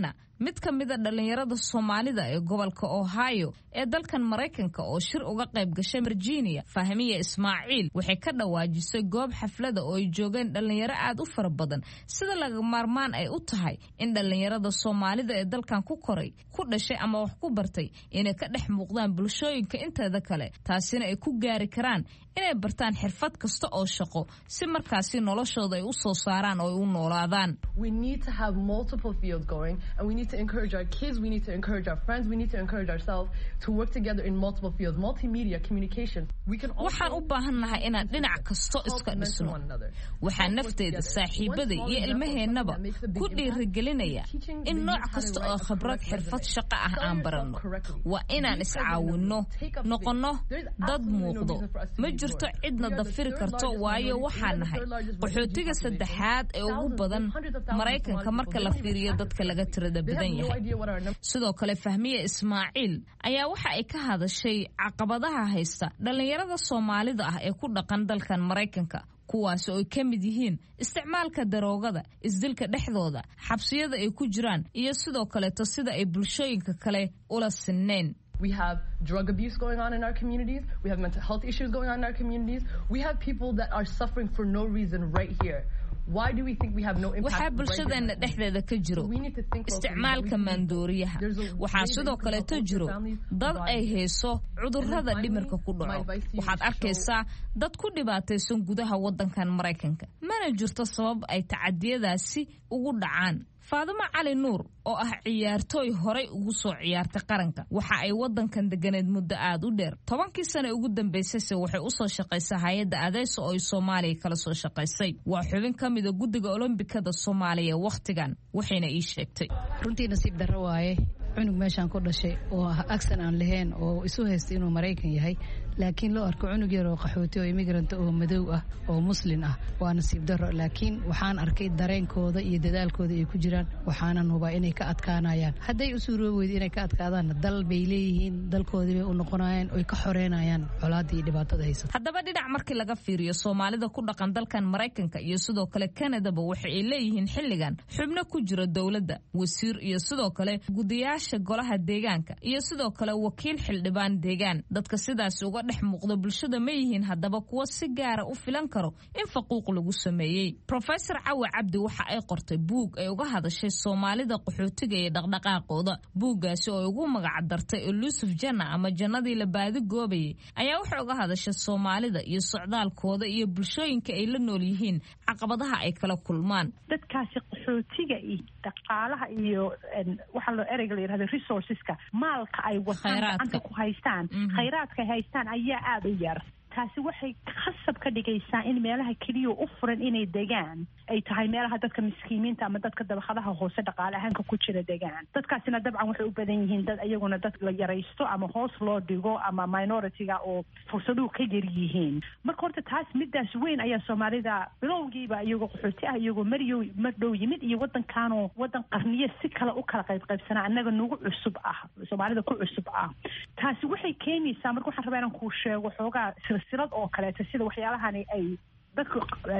mid ka mid a dhalinyarada Soomaalida ee gobolka Ohio ee dalkan Mareykanka oo shir uga qayb gashay Virginia, Fahmiye Ismaaciil waxay ka dhawaajisay goob xaflada oo ay joogeen dhalinyaro aad u fara badan sida laga maarmaan ay u tahay in dhalinyarada Soomaalida ee dalkan ku koray ku dhashay ama wax ku bartay inay ka dhex muuqdaan bulshooyinka inteeda kale taasina ay ku gaari karaan inay bartaan xirfad kasta oo shaqo si markaasi noloshooda ay u soo saaraan oo ay u noolaadaan. We need to have multiple fields going and we need to encourage our kids, we need to encourage our friends, we need to encourage ourselves to work together in multiple fields, multimedia, communication. We can also waxaan u baahannahay inaan dhinac kasto iska dhisno. Waxaan nafteeda saaxiibada iyo ilmaheennaba ku dhiirigelinaya in nooc kasta oo khibrad xirfad shaqo ah aan baranno. Waa inaan iscaawinno, noqonno dad muuqdo. Ma jirto cidna dafiri karto waayo waxaan nahay qaxootiga saddexaad ee ugu badan Mareykanka marka la fiiriyo dadka laga tirada badan yahay. Sidoo kale Fahmiye Ismaaciil ayaa waxa ay ka hadashay caqabadaha haysta dhalinyarada Soomaalida ah ee ku dhaqan dalkan Mareykanka kuwaas oo ka mid yihiin isticmaalka daroogada, isdilka dhexdooda, xabsiyada ay ku jiraan iyo sidoo kale sida ay bulshooyinka kale ula sineen. We have drug abuse going on in our communities. We have mental health issues going on in our communities. We have people that are suffering for no reason right here. Why do we think we have no impact? Waxaa bulshadeena dhexdeeda ka jiro isticmaalka maandooriyaha. Waxaa sidoo kaleeto jiro dad ay hayso cudurrada dhimirka ku dhaco. Waxaad arkaysaa dad ku dhibaataysan gudaha waddankan Mareykanka. Mana jirto sabab ay tacadiyadaasi ugu dhacaan. Faaduma Cali Nuur oo ah ciyaartooy horay ugu soo ciyaartay qaranka waxa ay wadankan deganeed muddo aad u dheer tobankii sano ugu dambeysay waxay u soo shaqaysay hay'adda Adeys oo ay Soomaaliya kala soo shaqaysay waa xubin ka mid ah guddiga Olombikada Soomaaliya waqtigan waxayna ii sheegtay runtii nasiib darro waaye cunug meeshan ku dhashay oo aksan aan lahayn oo isu haystay inuu Mareykan yahay laakiin loo arko cunug yar oo qaxooti oo immigrant oo madow ah oo muslim ah waa nasiib darro laakiin waxaan arkay dareenkooda iyo dadaalkooda ay ku jiraan waxaana hubaa inay ka adkaanayaan hadday u suuroobay inay ka adkaadaan dal bay leeyihiin dalkoodii bay u noqonayaan oo ka xoreynayaan colaadii iyo dhibaatada haysa haddaba dhinac markii laga fiiriyo Soomaalida ku dhaqan dalkan Mareykanka iyo sidoo kale Canada ba waxay leeyihiin xilligan xubno ku jira dawladda wasiir iyo sidoo kale gudiyaasha golaha deegaanka iyo sidoo kale wakiil xildhibaan deegaan dadka sidaas uga dhex muuqda bulshada ma yihiin haddaba kuwa si gaar ah u filan karo in faquuq lagu sameeyay Professor Cawa Cabdi waxa ay qortay buug ay uga hadashay Soomaalida qaxootiga ee dhaqdhaqaaqooda buugaasi oo ugu magac dartay Elusive Janna ama jannadii la baadi goobay ayaa waxa uga hadashay Soomaalida iyo socdaalkooda iyo bulshooyinka ay la nool yihiin caqabadaha ay kala kulmaan dadkaasi qaxootiga iyo dhaqaalaha iyo waxa loo ereyga leeyahay resourceska maalka ay wataan ku haystaan khayraadka haystaan ayaa aad u yar taasi waxay khasab ka dhigaysaa in meelaha kaliya u furan inay degaan ay tahay meelaha dadka miskiimiinta ama dadka dabaqadaha hoose dhaqaale ahaanka ku jira degaan dadkaasina dabcan waxay u badan yihiin dad iyaguna dad la yaraysto ama hoos loo dhigo ama minority-ga oo fursaduhu ka yar yihiin marka horta taas midaas weyn ayaa Soomaalida bilowgiiba iyagoo qaxooti ah iyagoo mariyo madhow yimid iyo wadankaanoo wadan qarniye si kala u kala qayb qaybsanaa annaga nugu cusub ah Soomaalida ku cusub ah taasi waxay keenaysaa marka waxaan rabaa inaan kuu sheego xoogaa silsilad oo kaleeto sida waxyaalahani ay dadka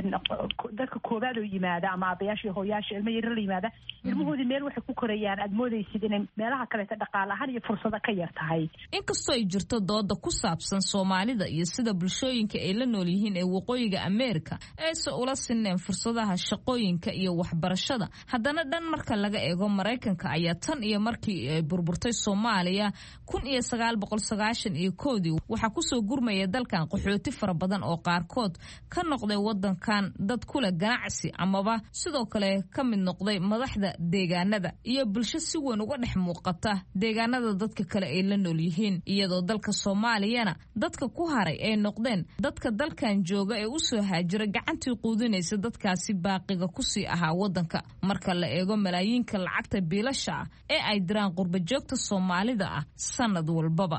dadka koobaad oo yimaada ama abayaashii hooyaashii ilmo yar la yimaada ilmahoodii meel waxay ku korayaan aad moodaysid inay meelaha kaleeto dhaqaale ahaan iyo fursado ka yar tahay inkastoo ay jirto dooda ku saabsan Soomaalida iyo sida bulshooyinka ay la nool yihiin ee waqooyiga Ameerika ay soo ula sineen fursadaha shaqooyinka iyo waxbarashada haddana dhan marka laga eego Mareykanka ayaa tan iyo markii ay burburtay Soomaaliya kun iyo sagaal boqol sagaashan iyo kow waxa ku soo gurmaya dalkan qaxooti fara badan oo qaarkood ka noqday wadankan dad kula ganacsi amaba sidoo kale ka mid noqday madaxda deegaanada iyo bulsho si weyn uga dhex muuqata deegaanada dadka kale ay la nool yihiin iyadoo dalka Soomaaliyana dadka ku haray ay noqdeen dadka dalkan jooga ee u soo haajiray gacantii quudinaysa dadkaasi baaqiga ku sii ahaa wadanka marka la eego malaayiinka lacagta biilasha ah ee ay diraan qurba joogta Soomaalida ah sanad walbaba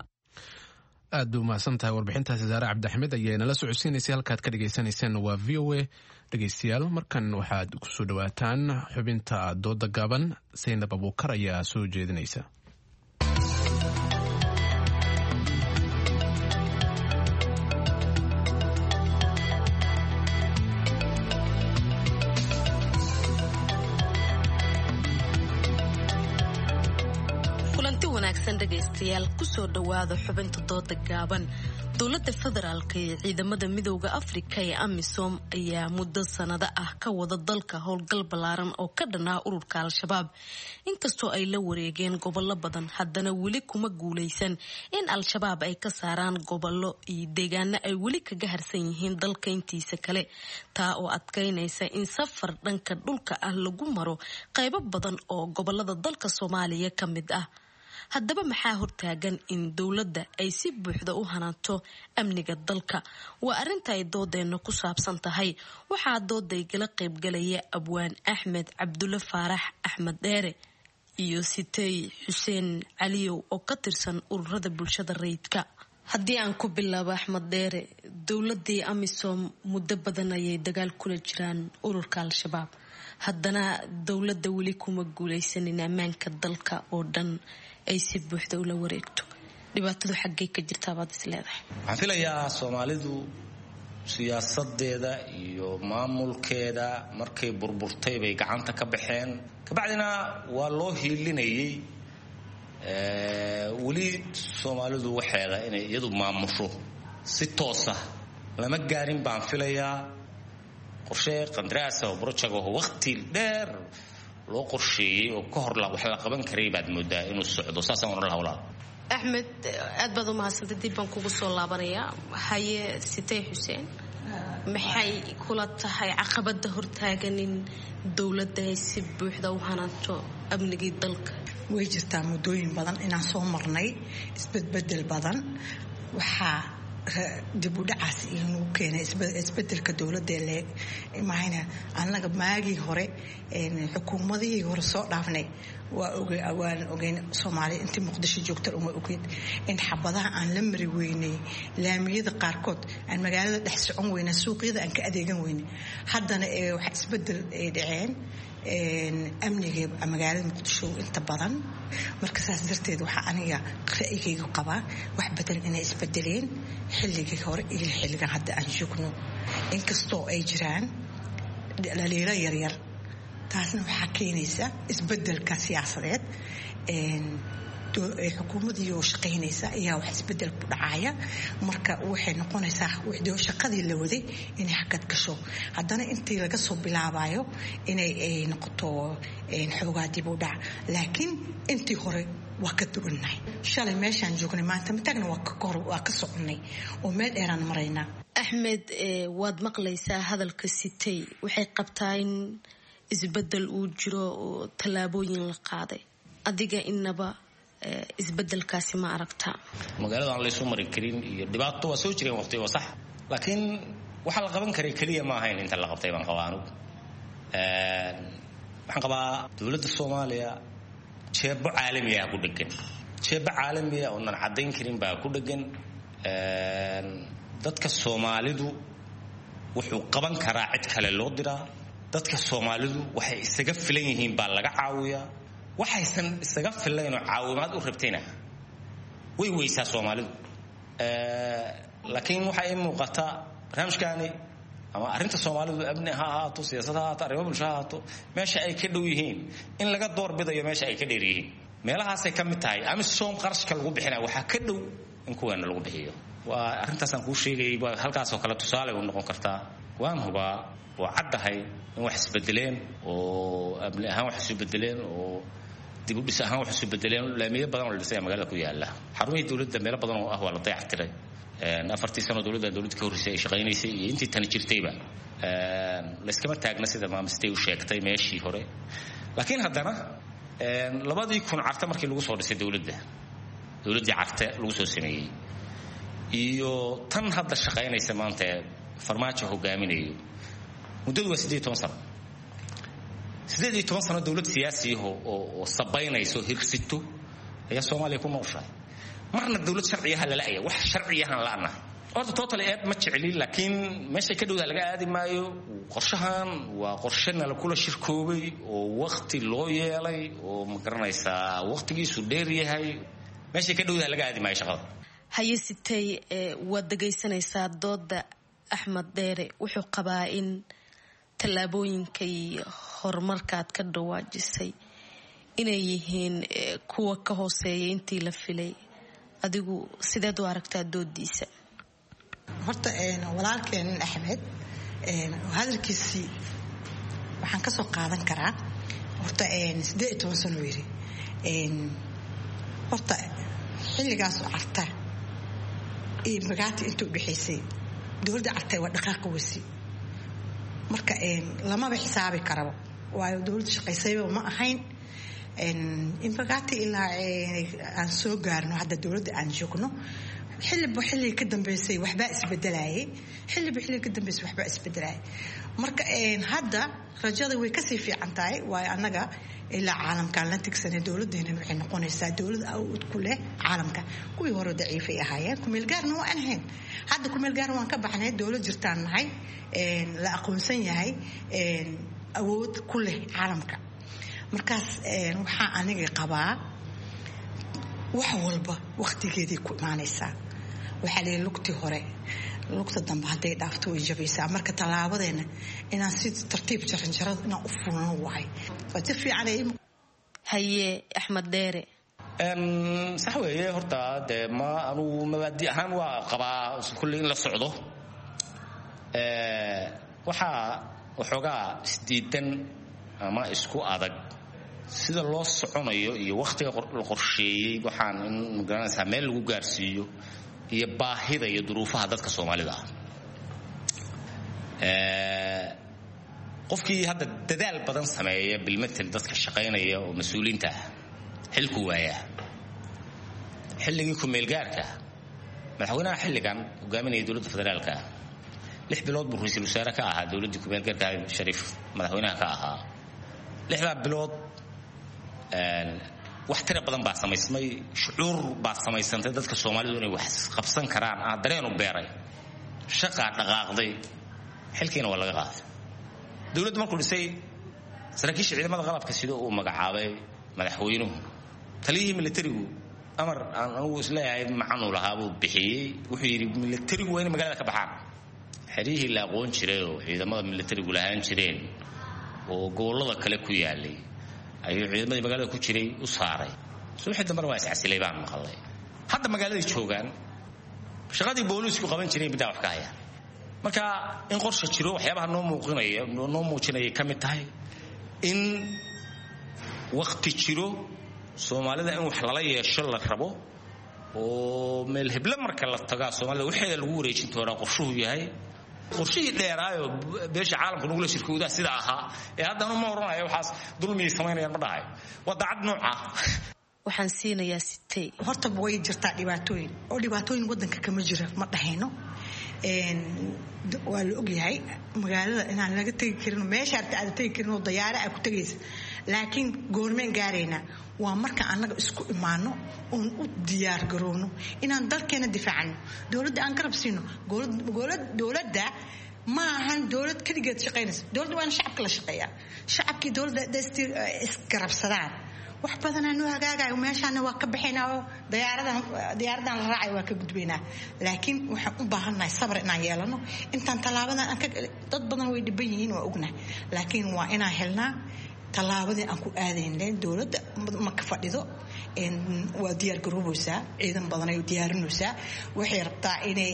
aad u mahadsan tahay warbixintaasi Zaare Cabdixmed ayaa nala socodsiinaysay halkaad ka dhageysanaysaan waa V O A dhageystayaal markan waxaad ku soo dhawaataan xubinta dooda gaaban Saynab Abuukar ayaa soo jeedinaysa wanaagsan dhagaystayaal kusoo dhawaada xubinta dooda gaaban. dowladda federaalka ee ciidamada midowda Afrika ee AMISOM ayaa muddo sanado ah ka wada dalka howlgal ballaaran oo ka dhan ah ururka Al-Shabaab. Inkastoo ay la wareegeen gobollo badan, haddana weli kuma guuleysan in Al-Shabaab ay ka saaraan gobollo iyo deegaano ay weli kaga harsan yihiin dalka intiisa kale, taa oo adkeynaysa in safar dhanka dhulka ah lagu maro qaybo badan oo gobollada dalka Soomaaliya ka mid ah. haddaba maxaa hortaagan in dowladda ay si buuxda u hanaato amniga dalka? waa arrinta ay doodeena ku saabsan tahay. waxaa doodaygala qaybgalaya abwaan Axmed Cabdulle Faarax Axmed Dheere iyo Sitey Xuseen Caliyow oo ka tirsan ururada bulshada rayidka. haddii aan ku bilaabo Axmed Dheere, dowladii AMISOM muddo badan ayay dagaal kula jiraan ururka Al-Shabaab, haddana dowladda weli kuma guuleysanin ammaanka dalka oo dhan ay si buuxda ula wareegto. dhibaatadu xaggee ka jirtaa baad is leedahay? waxaan filayaa Soomaalidu siyaasadeeda iyo maamulkeeda markay burburtay bay gacanta ka baxeen, kabacdina waa loo hiilinayay. weli Soomaalidu waxeeda inay iyadu maamusho si toos ah lama gaarin baan filayaa. qorshe qandaraas oo project oo waqti dheer loo qorsheeyay oo ka hor la wax la qaban karay baad moodaa inuu socdo. saasaan oran lahaa walaal. Axmed, aad baad u mahadsantahay. dib baan kugu soo laabanayaa. haye Sitey Xuseen, maxay kula tahay caqabada hortaagan in dowladda ay si buuxda u hanaato amnigii dalka? way jirtaa muddooyin badan inaan soo marnay isbedbedel badan. waxaa dib u dhacaas inuu keenay isbedelka dowladda leeg imaayna annaga maagii hore xukuumadihii hore soo dhaafnay waa ogay awaan ogeyn Soomaali intii Muqdisho joogta uma ogeyn in xabadaha aan la mari weynay, laamiyada qaarkood aan magaalada dhex socon weynay, suuqyada aan ka adeegan weynay. haddana ee wax isbedel ay dhaceen amniga magaalada Muqdisho inta badan. marka saas darteed waxa aniga ra'yigayga qabaa wax badan inay isbedeleen xilligii hore iyo xilligan hadda aan joogno, inkastoo ay jiraan dhaliilo yaryar. taasna waxaa keenaysa isbedelka siyaasadeed. xukuumadii oo shaqaynaysa ayaa wax isbedel ku dhacaya, marka waxay noqonaysaa wixii shaqadii la waday inay xaqad gasho. haddana intii laga soo bilaabayo inay ay noqoto xoogaa dib u dhac, laakiin intii hore waa ka duwannahay. shalay meeshaan joognay maanta matagna waa ka kor waa ka soconay oo meel dheeraan maraynaa. Axmed, waad maqlaysaa hadalka Sitey. waxay qabtaa in isbedel uu jiro oo tallaabooyin la qaaday. adiga inaba isbedelkaasi ma aragtaa? magaalada aan la isu mari karin iyo dhibaato waa soo jireen waqti waa sax, laakiin waxa la qaban karay kaliya ma ahayn inta la qabtay baan qabaa anigu. waxaan qabaa dowladda Soomaaliya jeebo caalami ah ku dhagan, jeebo caalami ah oo aan cadeyn karin baa ku dhagan. dadka Soomaalidu wuxuu qaban karaa cid kale loo diraa. dadka Soomaalidu waxay isaga filan yihiin baa laga caawiyaa. waxaysan isaga filayn oo caawimaad u rabtayna way weysaa Soomaalidu. laakiin waxa ay muuqataa barnaamijkaani ama arrinta Soomaalidu abni ha ahaato, siyaasad ha ahaato, arrimo bulsho ha ahaato, meesha ay ka dhow yihiin in laga doorbidayo meesha ay ka dheer yihiin. meelahaasay ka mid tahay AMISOM qarashka lagu bixinaa waxaa ka dhow in kuweena lagu bixiyo. waa arrintaasaan kuu sheegayay halkaasoo kale tusaale u noqon kartaa. waan hubaa waa caddahay in wax isbedeleen oo amni ahaan wax isu bedeleen oo dib u dhis ahaan wax isu bedeleen. laamiyo badan oo la dhisay magaalada ku yaala, xarumihii dowladda meelo badan oo ah waa la dayactiray. afartii sano dowladda dowladda ka horeysay ay shaqaynaysay iyo intii tan jirtayba la iskama taagna sida maamistay u sheegtay meeshii hore. laakiin haddana labadii kun carta markii lagu soo dhisay dowladda dowladdii carte lagu soo sameeyey iyo tan hadda shaqaynaysa maanta farmaajo hogaaminayo, muddadu waa siddeed iyo toban sano. siddeed iyo toban sano dowlad siyaasi ah oo sabaynayso hirsito ayaa Soomaaliya ku nooshahay. marna dowlad sharciyaha la la'aya, wax sharciyahan la'ana. horta total eed ma jeclin, laakiin meesha ka dhowda laga aadi maayo. qorshahan waa qorshana la kula shirkoobay oo waqti loo yeelay oo ma garanaysaa waqtigiisu dheer yahay. meesha ka dhowda laga aadi maayo shaqada. haye Sitey, waad dhagaysanaysaa dooda Axmed Dheere. wuxuu qabaa in tallaabooyinka iyo horumarkaad ka dhawaajisay inay yihiin kuwa ka hooseeya intii la filay adigu sideed u aragtaa doodiisa? horta walaalkeen Axmed hadalkiisii waxaan ka soo qaadan karaa horta siddeed iyo toban sano weeri horta xilligaas oo arta ee magaati intuu bixisay dowladda artay waa dhaqaaq wasi marka lama ba xisaabi karo waayo dowladda shaqaysayba ma ahayn in magaati ilaa aan soo gaarno hadda dowladda aan joogno xilliba xilliga ka dambeysay waxba isbedelayay xilliba xilliga ka dambeysay waxba isbedelayay marka hadda rajada way ka sii fiican tahay waayo anaga ilaa caalamkan la tigsanay dowladeena waxay noqonaysaa dowlad awood ku leh caalamka kuwii hore daciif ay ahaayeen kumeel gaarna waa ahayn hadda kumeel gaar waan ka baxnay dowlad jirtaan nahay la aqoonsan yahay awood ku leh caalamka markaas waxaa aniga qabaa wax walba waqtigeedii ku imaanaysaa waxaa leeyahay lugtii hore lugta dambe hadday dhaafto way jabaysaa marka tallaabadeena inaan si tartiib jaranjarada inaan u fulano wahay si fiican ay haye Axmed Dheere sax weeye horta dee ma anugu mabaadi ahaan waa qabaa kulli in la socdo waxaa waxoogaa isdiidan ama isku adag sida loo soconayo iyo waqtiga la qorsheeyay waxaan in magaranaysaa meel lagu gaarsiiyo iyo baahida iyo duruufaha dadka Soomaalida ah qofkii hadda dadaal badan sameeya bilmetel dadka shaqaynaya oo mas'uuliinta ah xilku waaya xilligii ku meel gaarka madaxweynaha xilligan hogaaminaya dowladda federaalka lix bilood buu ra'iisul wasaare ka ahaa dowladda ku meel gaarka Shariif madaxweynaha ka ahaa lixda bilood wax tira badan baa samaysmay shucuur baa samaysantay dadka Soomaalidu inay wax qabsan karaan ah dareen u beeray shaqa dhaqaaqday xilkiina waa laga qaaday dowladda markuu dhisay saraakiisha ciidamada qalabka sida uu magacaabay madaxweynuhu taliyihii militarigu amar aan uu isleeyahay macnu lahaa buu bixiyay wuxuu yiri militarigu waa in magaalada ka baxaan xiriirihii la aqoon jiray oo ciidamada militarigu lahaan jireen oo gobolada kale ku yaalay ayuu ciidamadii magaalada ku jiray u saaray subaxii dambe waa iscasilay baan maqalay hadda magaalada joogaan shaqadii booliisku qaban jireen bidaa wax ka haya marka in qorshe jiro waxyaabaha noo muuqinaya noo muujinaya kamid tahay in waqti jiro Soomaalida in wax lala yeesho la rabo oo meel hebla marka la tagaa Soomaalida waxay lagu wareejin doonaa qorshuhu yahay qorshihii dheeraayo beesha caalamka ugu la shirkooda sida ahaa ee haddana ma oranayo waxaas dulmi sameynayaan ma dhahay wadacad nooca waxaan siinayaa sitay horta way jirtaa dhibaatooyin oo dhibaatooyin wadanka kama jira ma dhahayno een waa la ogyahay magaalada inaan laga tagi karin meesha aad tagi karin oo diyaar ah ku tagaysa laakiin goormeen gaarayna waa marka anaga isku imaano oo u diyaar garowno inaan dalkeena difaacno dawladda aan garab siino dawladda ma ahan dawlad kaligeed shaqeynaysa dawladda waa shacabka la shaqeeyaa shacabkii dawladda isgarabsadaan wax badan aanu hagaagayo meeshaana waa ka bixinaa oo diyaaradan diyaaradan la raacay waa ka gudbinaa laakiin waxaan u baahanahay sabr inaan yeelano intaan talaabadan aan ka dad badan way dhiban yihiin waa ognahay laakiin waa inaan helnaa talaabadii aan ku aadaynay dawladda ma ka fadhido in waa diyaar garoobaysaa ciidan badan ay diyaarinaysaa waxay rabtaa inay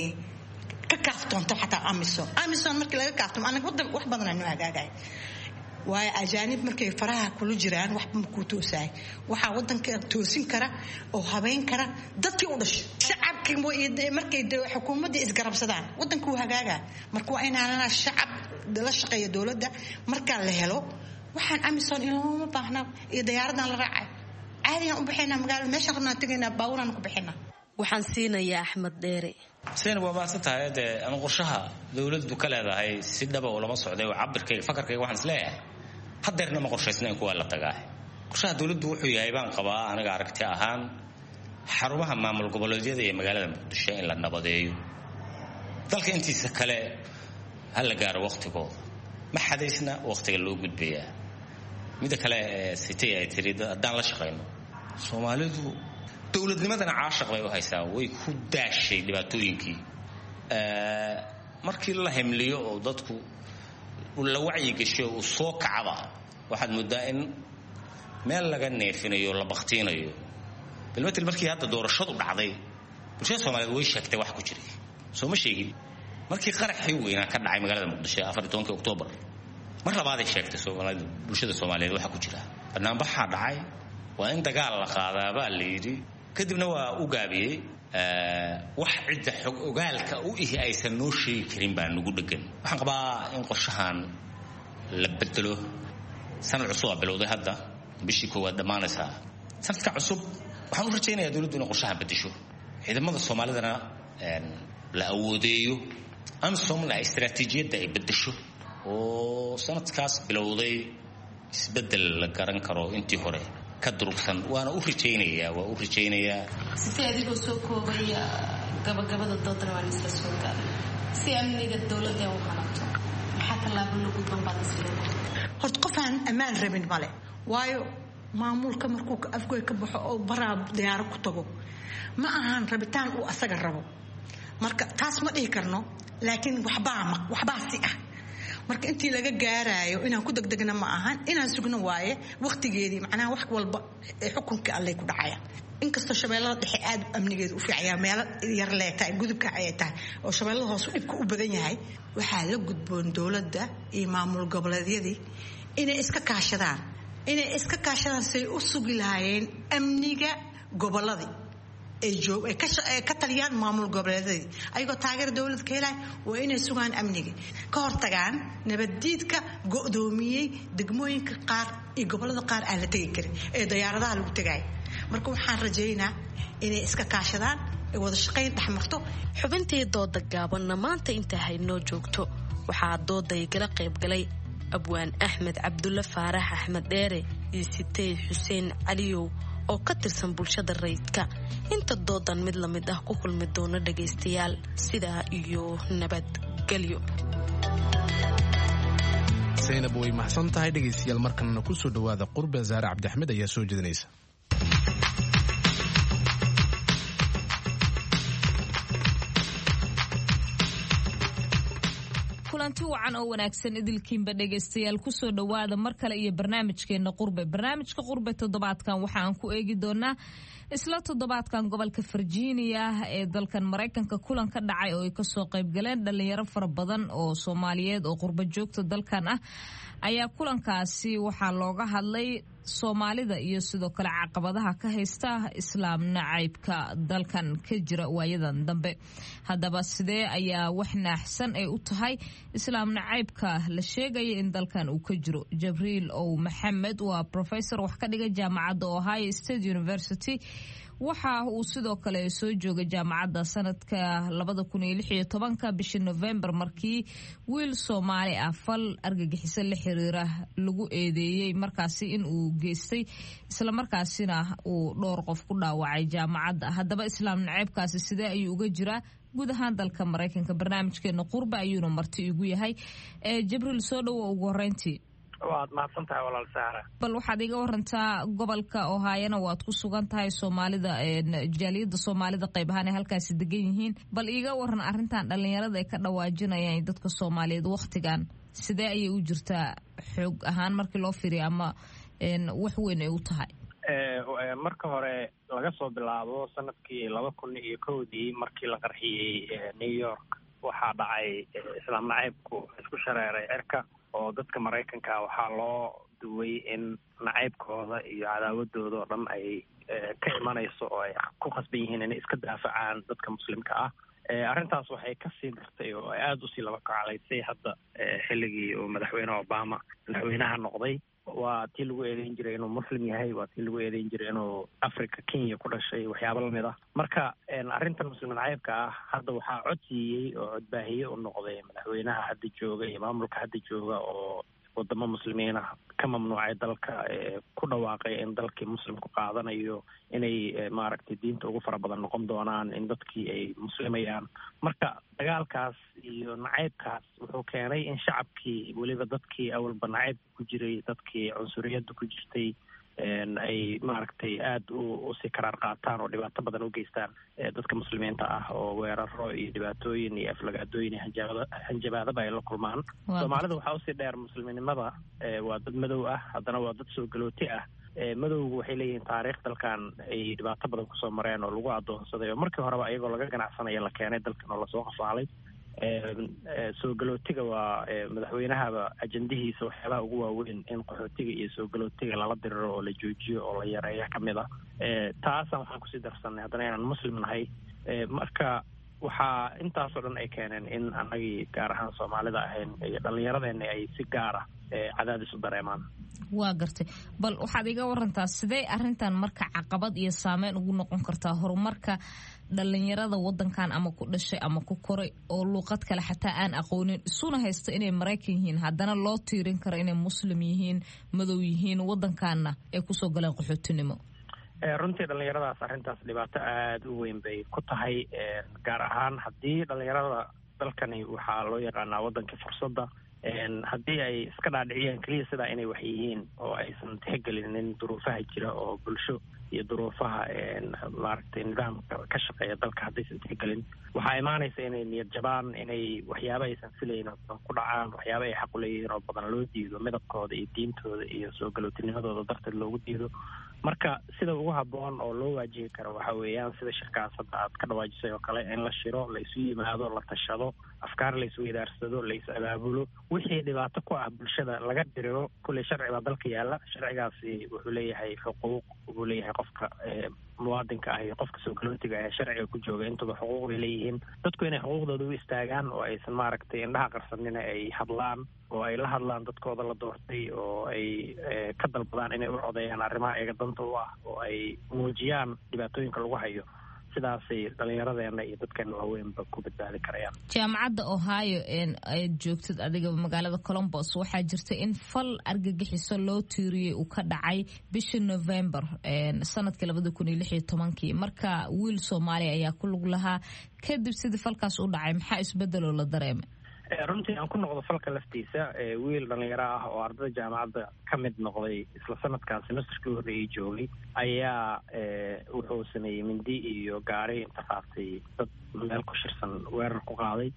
ka kaaftoonto xataa amisom amisom markii laga kaafto anaga wadan wax badan aanu hagaagayo waayo ajaanib markay faraha kula jiraan waxba ma ku toosaay waxaa wadanka toosin kara oo habeyn kara dadkii u dhashay shacabkii markay xukuumadda isgarabsadaan wadanka uu hagaaga marka waa inaan shacab la shaqeeyo dawladda marka la helo waxaan amisom inoo baahna iyo diyaaradan la raacay caadiyan u bixinaa magaalada meeshan rabnaa tagaynaa baabuuraan ku bixinaa waxaan siinayaa Axmed Dheere seen waa maanta tahay ee aan qorshaha dawladdu ka leedahay si dhaba oo lama socday oo cabirkay fakarkay waxaan isleeyahay hadeerna ma qorshaysnayn kuwa la tagaa qorshaha dawladdu wuxuu yahay baan qabaa aniga aragti ahaan xarumaha maamul goboleedyada ee magaalada Muqdisho in la nabadeeyo dalka intiisa kale hal la gaaro waqtigooda ma xadeysna waqtiga loo gudbiyaa mid kale sitay ay tirida hadaan la shaqeyno Soomaalidu dawladnimadana caashaq bay u haysaa way ku daashay dhibaatooyinkii ee markii la himliyo oo dadku la wacyi gasho oo soo kacaba waxaad moodaa in meel laga neefinayo la baktiinayo bilmatil markii hadda doorashadu dhacday bulshada Soomaaliyeed way sheegtay wax ku jiray soo ma sheegin markii qaraxii weynaa ka dhacay magaalada Muqdisho afar iyo tobankii Oktoobar mar labaad ay sheegtay Soomaaliyeed bulshada Soomaaliyeed waxa ku jira barnaamijka dhacay waa in dagaal la qaadaa baa la yiri kadibna waa u gaabiyay wax cidda xog ogaalka u ihi aysan noo sheegi karin baa nagu dhagan waxaan qabaa in qorshahan la bedelo sanad cusub bilowday hadda bishii koowaad dhamaanaysa sanadka cusub waxaan u rajaynayaa dawladdu inay qorshahan bedesho ciidamada Soomaalidana la awoodeeyo amsomna istiraatiijiyadda ay bedesho oo sanadkaas bilowday isbedel la garan karo intii hore ka durugsan waana u rajaynayaa waa u rajaynayaa si adigoo soo koobaya gabagabada doodana waa isla soo gaaray si amniga dawladda u hanato maxaa tallaabo lagu dambaad isla horta qofaan ammaan rabin male waayo maamulka markuu afgoy ka baxo oo baraa diyaar ku tago ma ahan rabitaan uu asaga rabo marka taas ma dhihi karno laakiin waxbaa ma waxbaa si ah marka intii laga gaarayo inaan ku degdegna ma ahan inaan sugno waaye waqtigeedii macnaha wax walba xukunka alle ku dhacaya inkastoo shabeellada dhexe aad amnigeedu u fiicaya meel yar leetahay gudubka ay tahay oo shabeellada hoos dhibka u badan yahay waxaa la gudboon dawladda iyo maamul goboleedyadii inay iska kaashadaan inay iska kaashadaan say u sugi lahaayeen amniga goboladii ay joog ay ka taliyaan maamul goboleedyadii ayagoo taageer dawladda ka helay waa inay sugaan amniga ka hortagaan nabaddiidka go'doomiyey degmooyinka qaar iyo gobolada qaar aan la tegi karin ee diyaaradaha lagu tagay marka waxaan rajaynaa inay iska kaashadaan ay wada shaqayn dhexmarto xubintii dooda gaabanna maanta inta haynoo joogto waxaa dooday gala qayb galay abwaan Axmed Cabdulla Faarax Axmed Dheere iyo Sitay Xuseen Caliyow oo ka tirsan bulshada rayidka inta doodan mid la mid ah ku kulmi doona dhageystayaal sidaa iyo nabadgelyo Zainab way mahsan tahay dhageystayaal markana ku soo dhawaada Qurbe Zaare Cabdi Axmed ayaa soo jeedinaysa kulanti wacan oo wanaagsan idilkiinba dhageystayaal ku soo dhawaada mar kale iyo barnaamijkeena Qurbe barnaamijka Qurbe toddobaadkan waxaan ku eegi doonaa isla toddobaadkan gobolka Virginia ee dalkan Mareykanka kulan ka dhacay oo ay ka soo qayb galeen dhalinyaro fara badan oo Soomaaliyeed oo qurba joogta dalkan ah ayaa kulankaasi waxaa looga hadlay Soomaalida iyo sidoo kale caqabadaha ka haysta islaam nacaybka dalkan ka jira waayadan dambe haddaba sidee ayaa wax naaxsan ay u tahay islaam nacaybka la sheegaya in dalkan uu ka jiro Jibriil oo Maxamed waa professor wax ka dhiga jaamacadda Ohio State University waxa uu sidoo kale soo joogay jaamacadda sanadka labada kun iyo lix iyo tobanka bishii November markii wiil Soomaali ah fal argagixiso la xiriira lagu eedeeyay markaasi in uu geystay isla markaasina uu dhowr qof ku dhaawacay jaamacadda haddaba islaam nacaybkaasi sidee ayuu uga jiraa guud ahaan dalka Mareykanka barnaamijkeena Qurbe ayuuna marti igu yahay ee Jibriil soo dhawo ugu horeyntii waad mahadsan tahay walaal Saara bal waxaad iga warantaa gobolka Ohio waad ku sugan tahay Soomaalida ee jaaliyada Soomaalida qayb ahaan halkaas degan yihiin bal iga waran arintan dhalinyarada ay ka dhawaajinayaan dadka Soomaaliyeed waqtigan sidee ayay u jirtaa xoog ahaan markii loo fiiriyo ama wax weyn ay u tahay ee marka hore laga soo bilaabo sanadkii laba kun iyo kowdii markii la qarxiyay New York waxaa dhacay islaam nacaybku isku shareeray cirka oo dadka Mareykanka waxaa loo duway in nacaybkooda iyo cadaawadooda oo dhan ay ka imanayso oo ay ku khasban yihiin inay iska daafacaan dadka muslimka ah arrintaas waxay ka sii dartay oo ay aada usii laba kacalaysay hadda xilligii uu madaxweyne Obama madaxweynaha noqday waa tii lagu eedeyn jiray inuu muslim yahay waa tii lagu eedeyn jiray inuu Africa Kenya ku dhashay waxyaabo lamid ah marka arrintan muslim nacaybka ah hadda waxaa codsiiyey oo codbaahiye u noqday madaxweynaha hadda jooga iyo maamulka hadda jooga oo wadamo muslimiin ah ka mamnuucay dalka ku dhawaaqay in dalkii muslimku qaadanayo inay maaragtay diinta ugu fara badan noqon doonaan in dadkii ay muslimayaan marka dagaalkaas iyo nacaybkaas wuxuu keenay in shacabkii weliba dadkii awalba nacaybka ku jiray dadkii cunsuriyadda ku jirtay ay maaragtay aada u si karaar qaataan oo dhibaato badan u geystaan dadka muslimiinta ah oo weeraro iyo dhibaatooyin iyo aflagaadooyin iyo hanjabaado hanjabaadaba ay la kulmaan soomaalida waxaa usii dheer musliminimada waa dad madow ah haddana waa dad soo galooti ah madowgu waxay leeyihiin taariikh dalkan ay dhibaato badan kusoo mareen oo lagu adoonsaday oo markii horeba ayagoo laga ganacsanayo la keenay dalkan oo lasoo qafaalay soo galootiga waa madaxweynahaba ajendihiisa waxyaabaha ugu waaweyn in qaxootiga iyo soo galootiga lala diriro oo la joojiyo oo la yareeyo kamid ah taasaan waxaan kusii darsanay haddana inaan muslim nahay marka waxaa intaasoo dhan ay keeneen in annagii gaar ahaan soomaalida ahayn iyo dhallinyaradeena ay si gaara cadaadis u dareemaan waa gartay bal waxaad iga warantaa sidee arrintan marka caqabad iyo saameyn ugu noqon kartaa horumarka dhalinyarada wadankan ama ku dhashay ama ku koray oo luuqad kale xataa aan aqoonin isuna haysta inay maraykan yihiin haddana loo tiirin karo inay muslim yihiin madow yihiin wadankaana ay kusoo galeen qaxootinimo runtii dhallinyaradaas arrintaas dhibaato aada u weyn bay ku tahay gaar ahaan haddii dhallinyarada dalkani waxaa loo yaqaanaa wadankii fursadda haddii ay iska dhaadhiciyaan keliya sidaa inay wax yihiin oo aysan tixgelinin duruufaha jira oo bulsho iyo duruufaha maaragtay nidaamka ka shaqeeya dalka haddaysan tixgelin waxaa imaanaysa inay niyad jabaan inay waxyaaba aysan filayn oo badan ku dhacaan waxyaaba ay xaq u leeyihiin oo badan loo diido midabkooda iyo diintooda iyo soo galootinimadooda darteed loogu diido marka sida ugu habboon oo loo waajihi karo waxa weeyaan sida shirkaas hadda aad ka dhawaajisay oo kale in la shiro la isu yimaado la tashado afkaar la isweydaarsado la is abaabulo wixii dhibaato ku ah bulshada laga diriro kulley sharci baa dalka yaalla sharcigaasi wuxuu leeyahay xuquuq wuxuu leeyahay qofka muwaadinka ah iyo qofka soo galootiga ah ee sharciga ku jooga intuba xuquuq bay leeyihiin dadku inay xuquuqdooda u istaagaan oo aysan maaragtay indhaha qarsanina ay hadlaan oo ay la hadlaan dadkooda la doortay oo ay ka dalbadaan inay u codeeyaan arrimaha iyaga danta u ah oo ay muujiyaan dhibaatooyinka lagu hayo sidaasay dhallinyaradeena iyo dadkeena waaweynba ku badbaadi karayaan jaamacadda ohio ayaad joogtid adiga magaalada colombos waxaa jirta in fal argagixiso loo tiiriyey uu ka dhacay bishii november sanadkii labada kun iyo lix iyo tobankii marka wiil soomaaliya ayaa ku lug lahaa kadib sidii falkaas u dhacay maxaa isbedeloo la dareemay runtii aan ku noqdo falka laftiisa wiil dhallinyaro ah oo ardada jaamacadda ka mid noqday isla sanadkan semesterkii horreeyay joogay ayaa wuxuu sameeyey mindi iyo gaari inta qaatay dad meel ku shirsan weerar ku qaaday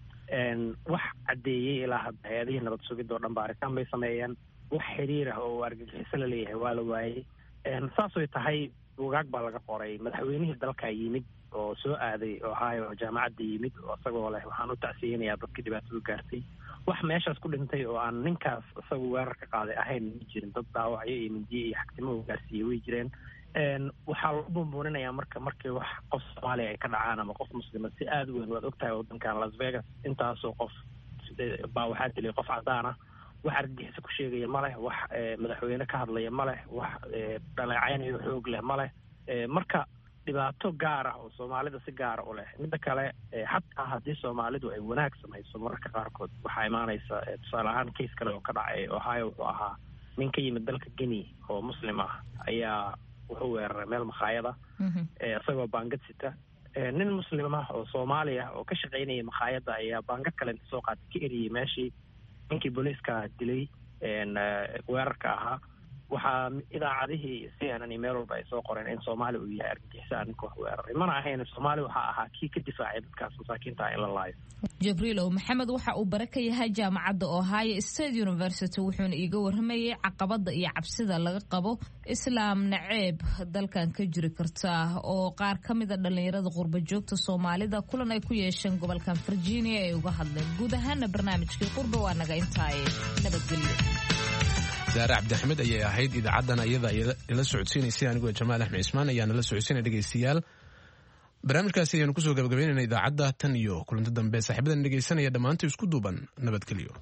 wax caddeeyey ilaa hadda hay-adihii nabad sugidda oo dhan baaritaan bay sameeyeen wax xiriir ah oo argagixiso la leeyahay waa la waayey saasay tahay buugaag baa laga qoray madaxweynihii dalkaa yimid oo soo aaday ohio oo jaamacadda yimid oo isagoo leh waxaan u tacsiyeynayaa dadkii dhibaatadu gaartay wax meeshaas ku dhintay oo aan ninkaas isagu weerarka qaaday ahayn ma jirin dad dhaawacyo iyo mindiye iyo xagtimo u gaarsiiyey way jireen waxaa loo buunbuuninayaa marka markii wax qof soomaaliya ay ka dhacaan ama qof muslima si aada u weyn waad ogtahay wadankan las vegas intaasoo qof baa waxaa dilay qof cadaan ah wax argagixiso ku sheegaya ma leh wax madaxweyne ka hadlaya ma leh wax dhaleecaynayo xoog leh ma leh marka dhibaato gaar ah oo soomaalida si gaara u leh midda kale xataa haddii soomaalidu ay wanaag samayso mararka qaarkood waxaa imaanaysa tusaale ahaan case kale oo ka dhacay ohio wuxuu ahaa nin ka yimid dalka guinea oo muslim ah ayaa wuxuu weeraray meel makhaayada isagoo baangad sita nin muslim ah oo soomaali ah oo ka shaqaynaya makhaayadda ayaa baangad kale inta soo qaatay ka eriyey meeshii ninkii booliiska dilay weerarka ahaa waxaa idaacadihii c n n meel walba ay soo qoreen in soomaali uu yahay argagixiso ninka wax weeraray mana ahayn soomaali waxaa ahaa kii ka difaacay dadkaas masaakiinta ah in la laayo jibriilow maxamed waxa uu bare ka yahay jaamacadda ohio state university wuxuuna iiga warramayay caqabada iyo cabsida laga qabo islaam naceeb dalkan ka jiri karta oo qaar ka mida dhallinyarada qurba joogta soomaalida kulan ay ku yeesheen gobolkan virginia ay uga hadleen guud ahaana barnaamijkii qurba waa naga intaaye nabadgelyo daare cabdixmed ayay ahayd idaacaddan iyada ila socodsiinaysay anigoo jamaal axmed cismaan ayaana la socodsiinaya dhegaystayaal barnaamijkaasi ayaanu kusoo gabagabaynayna idaacadda tan iyo kulanti dambe saaxiibadan dhegaysanaya dhammaantii isku duuban nabadgelyo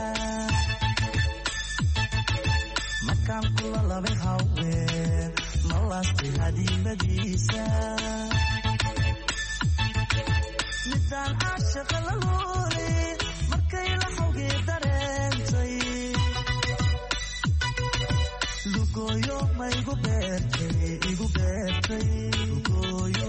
makaan kula labay haween halaastay hadiimadiisa midaan caashaqa la luuli markay la xawgii dareentay lugooyo ma igu beertay igu beertay lugooyo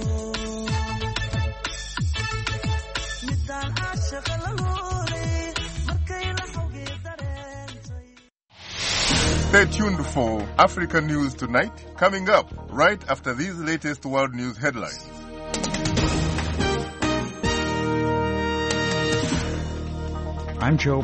midaan caashaqa la luuli markay la xawgii dareentay. Stay tuned for Africa News Tonight, coming up right after these latest world news headlines. I'm Joe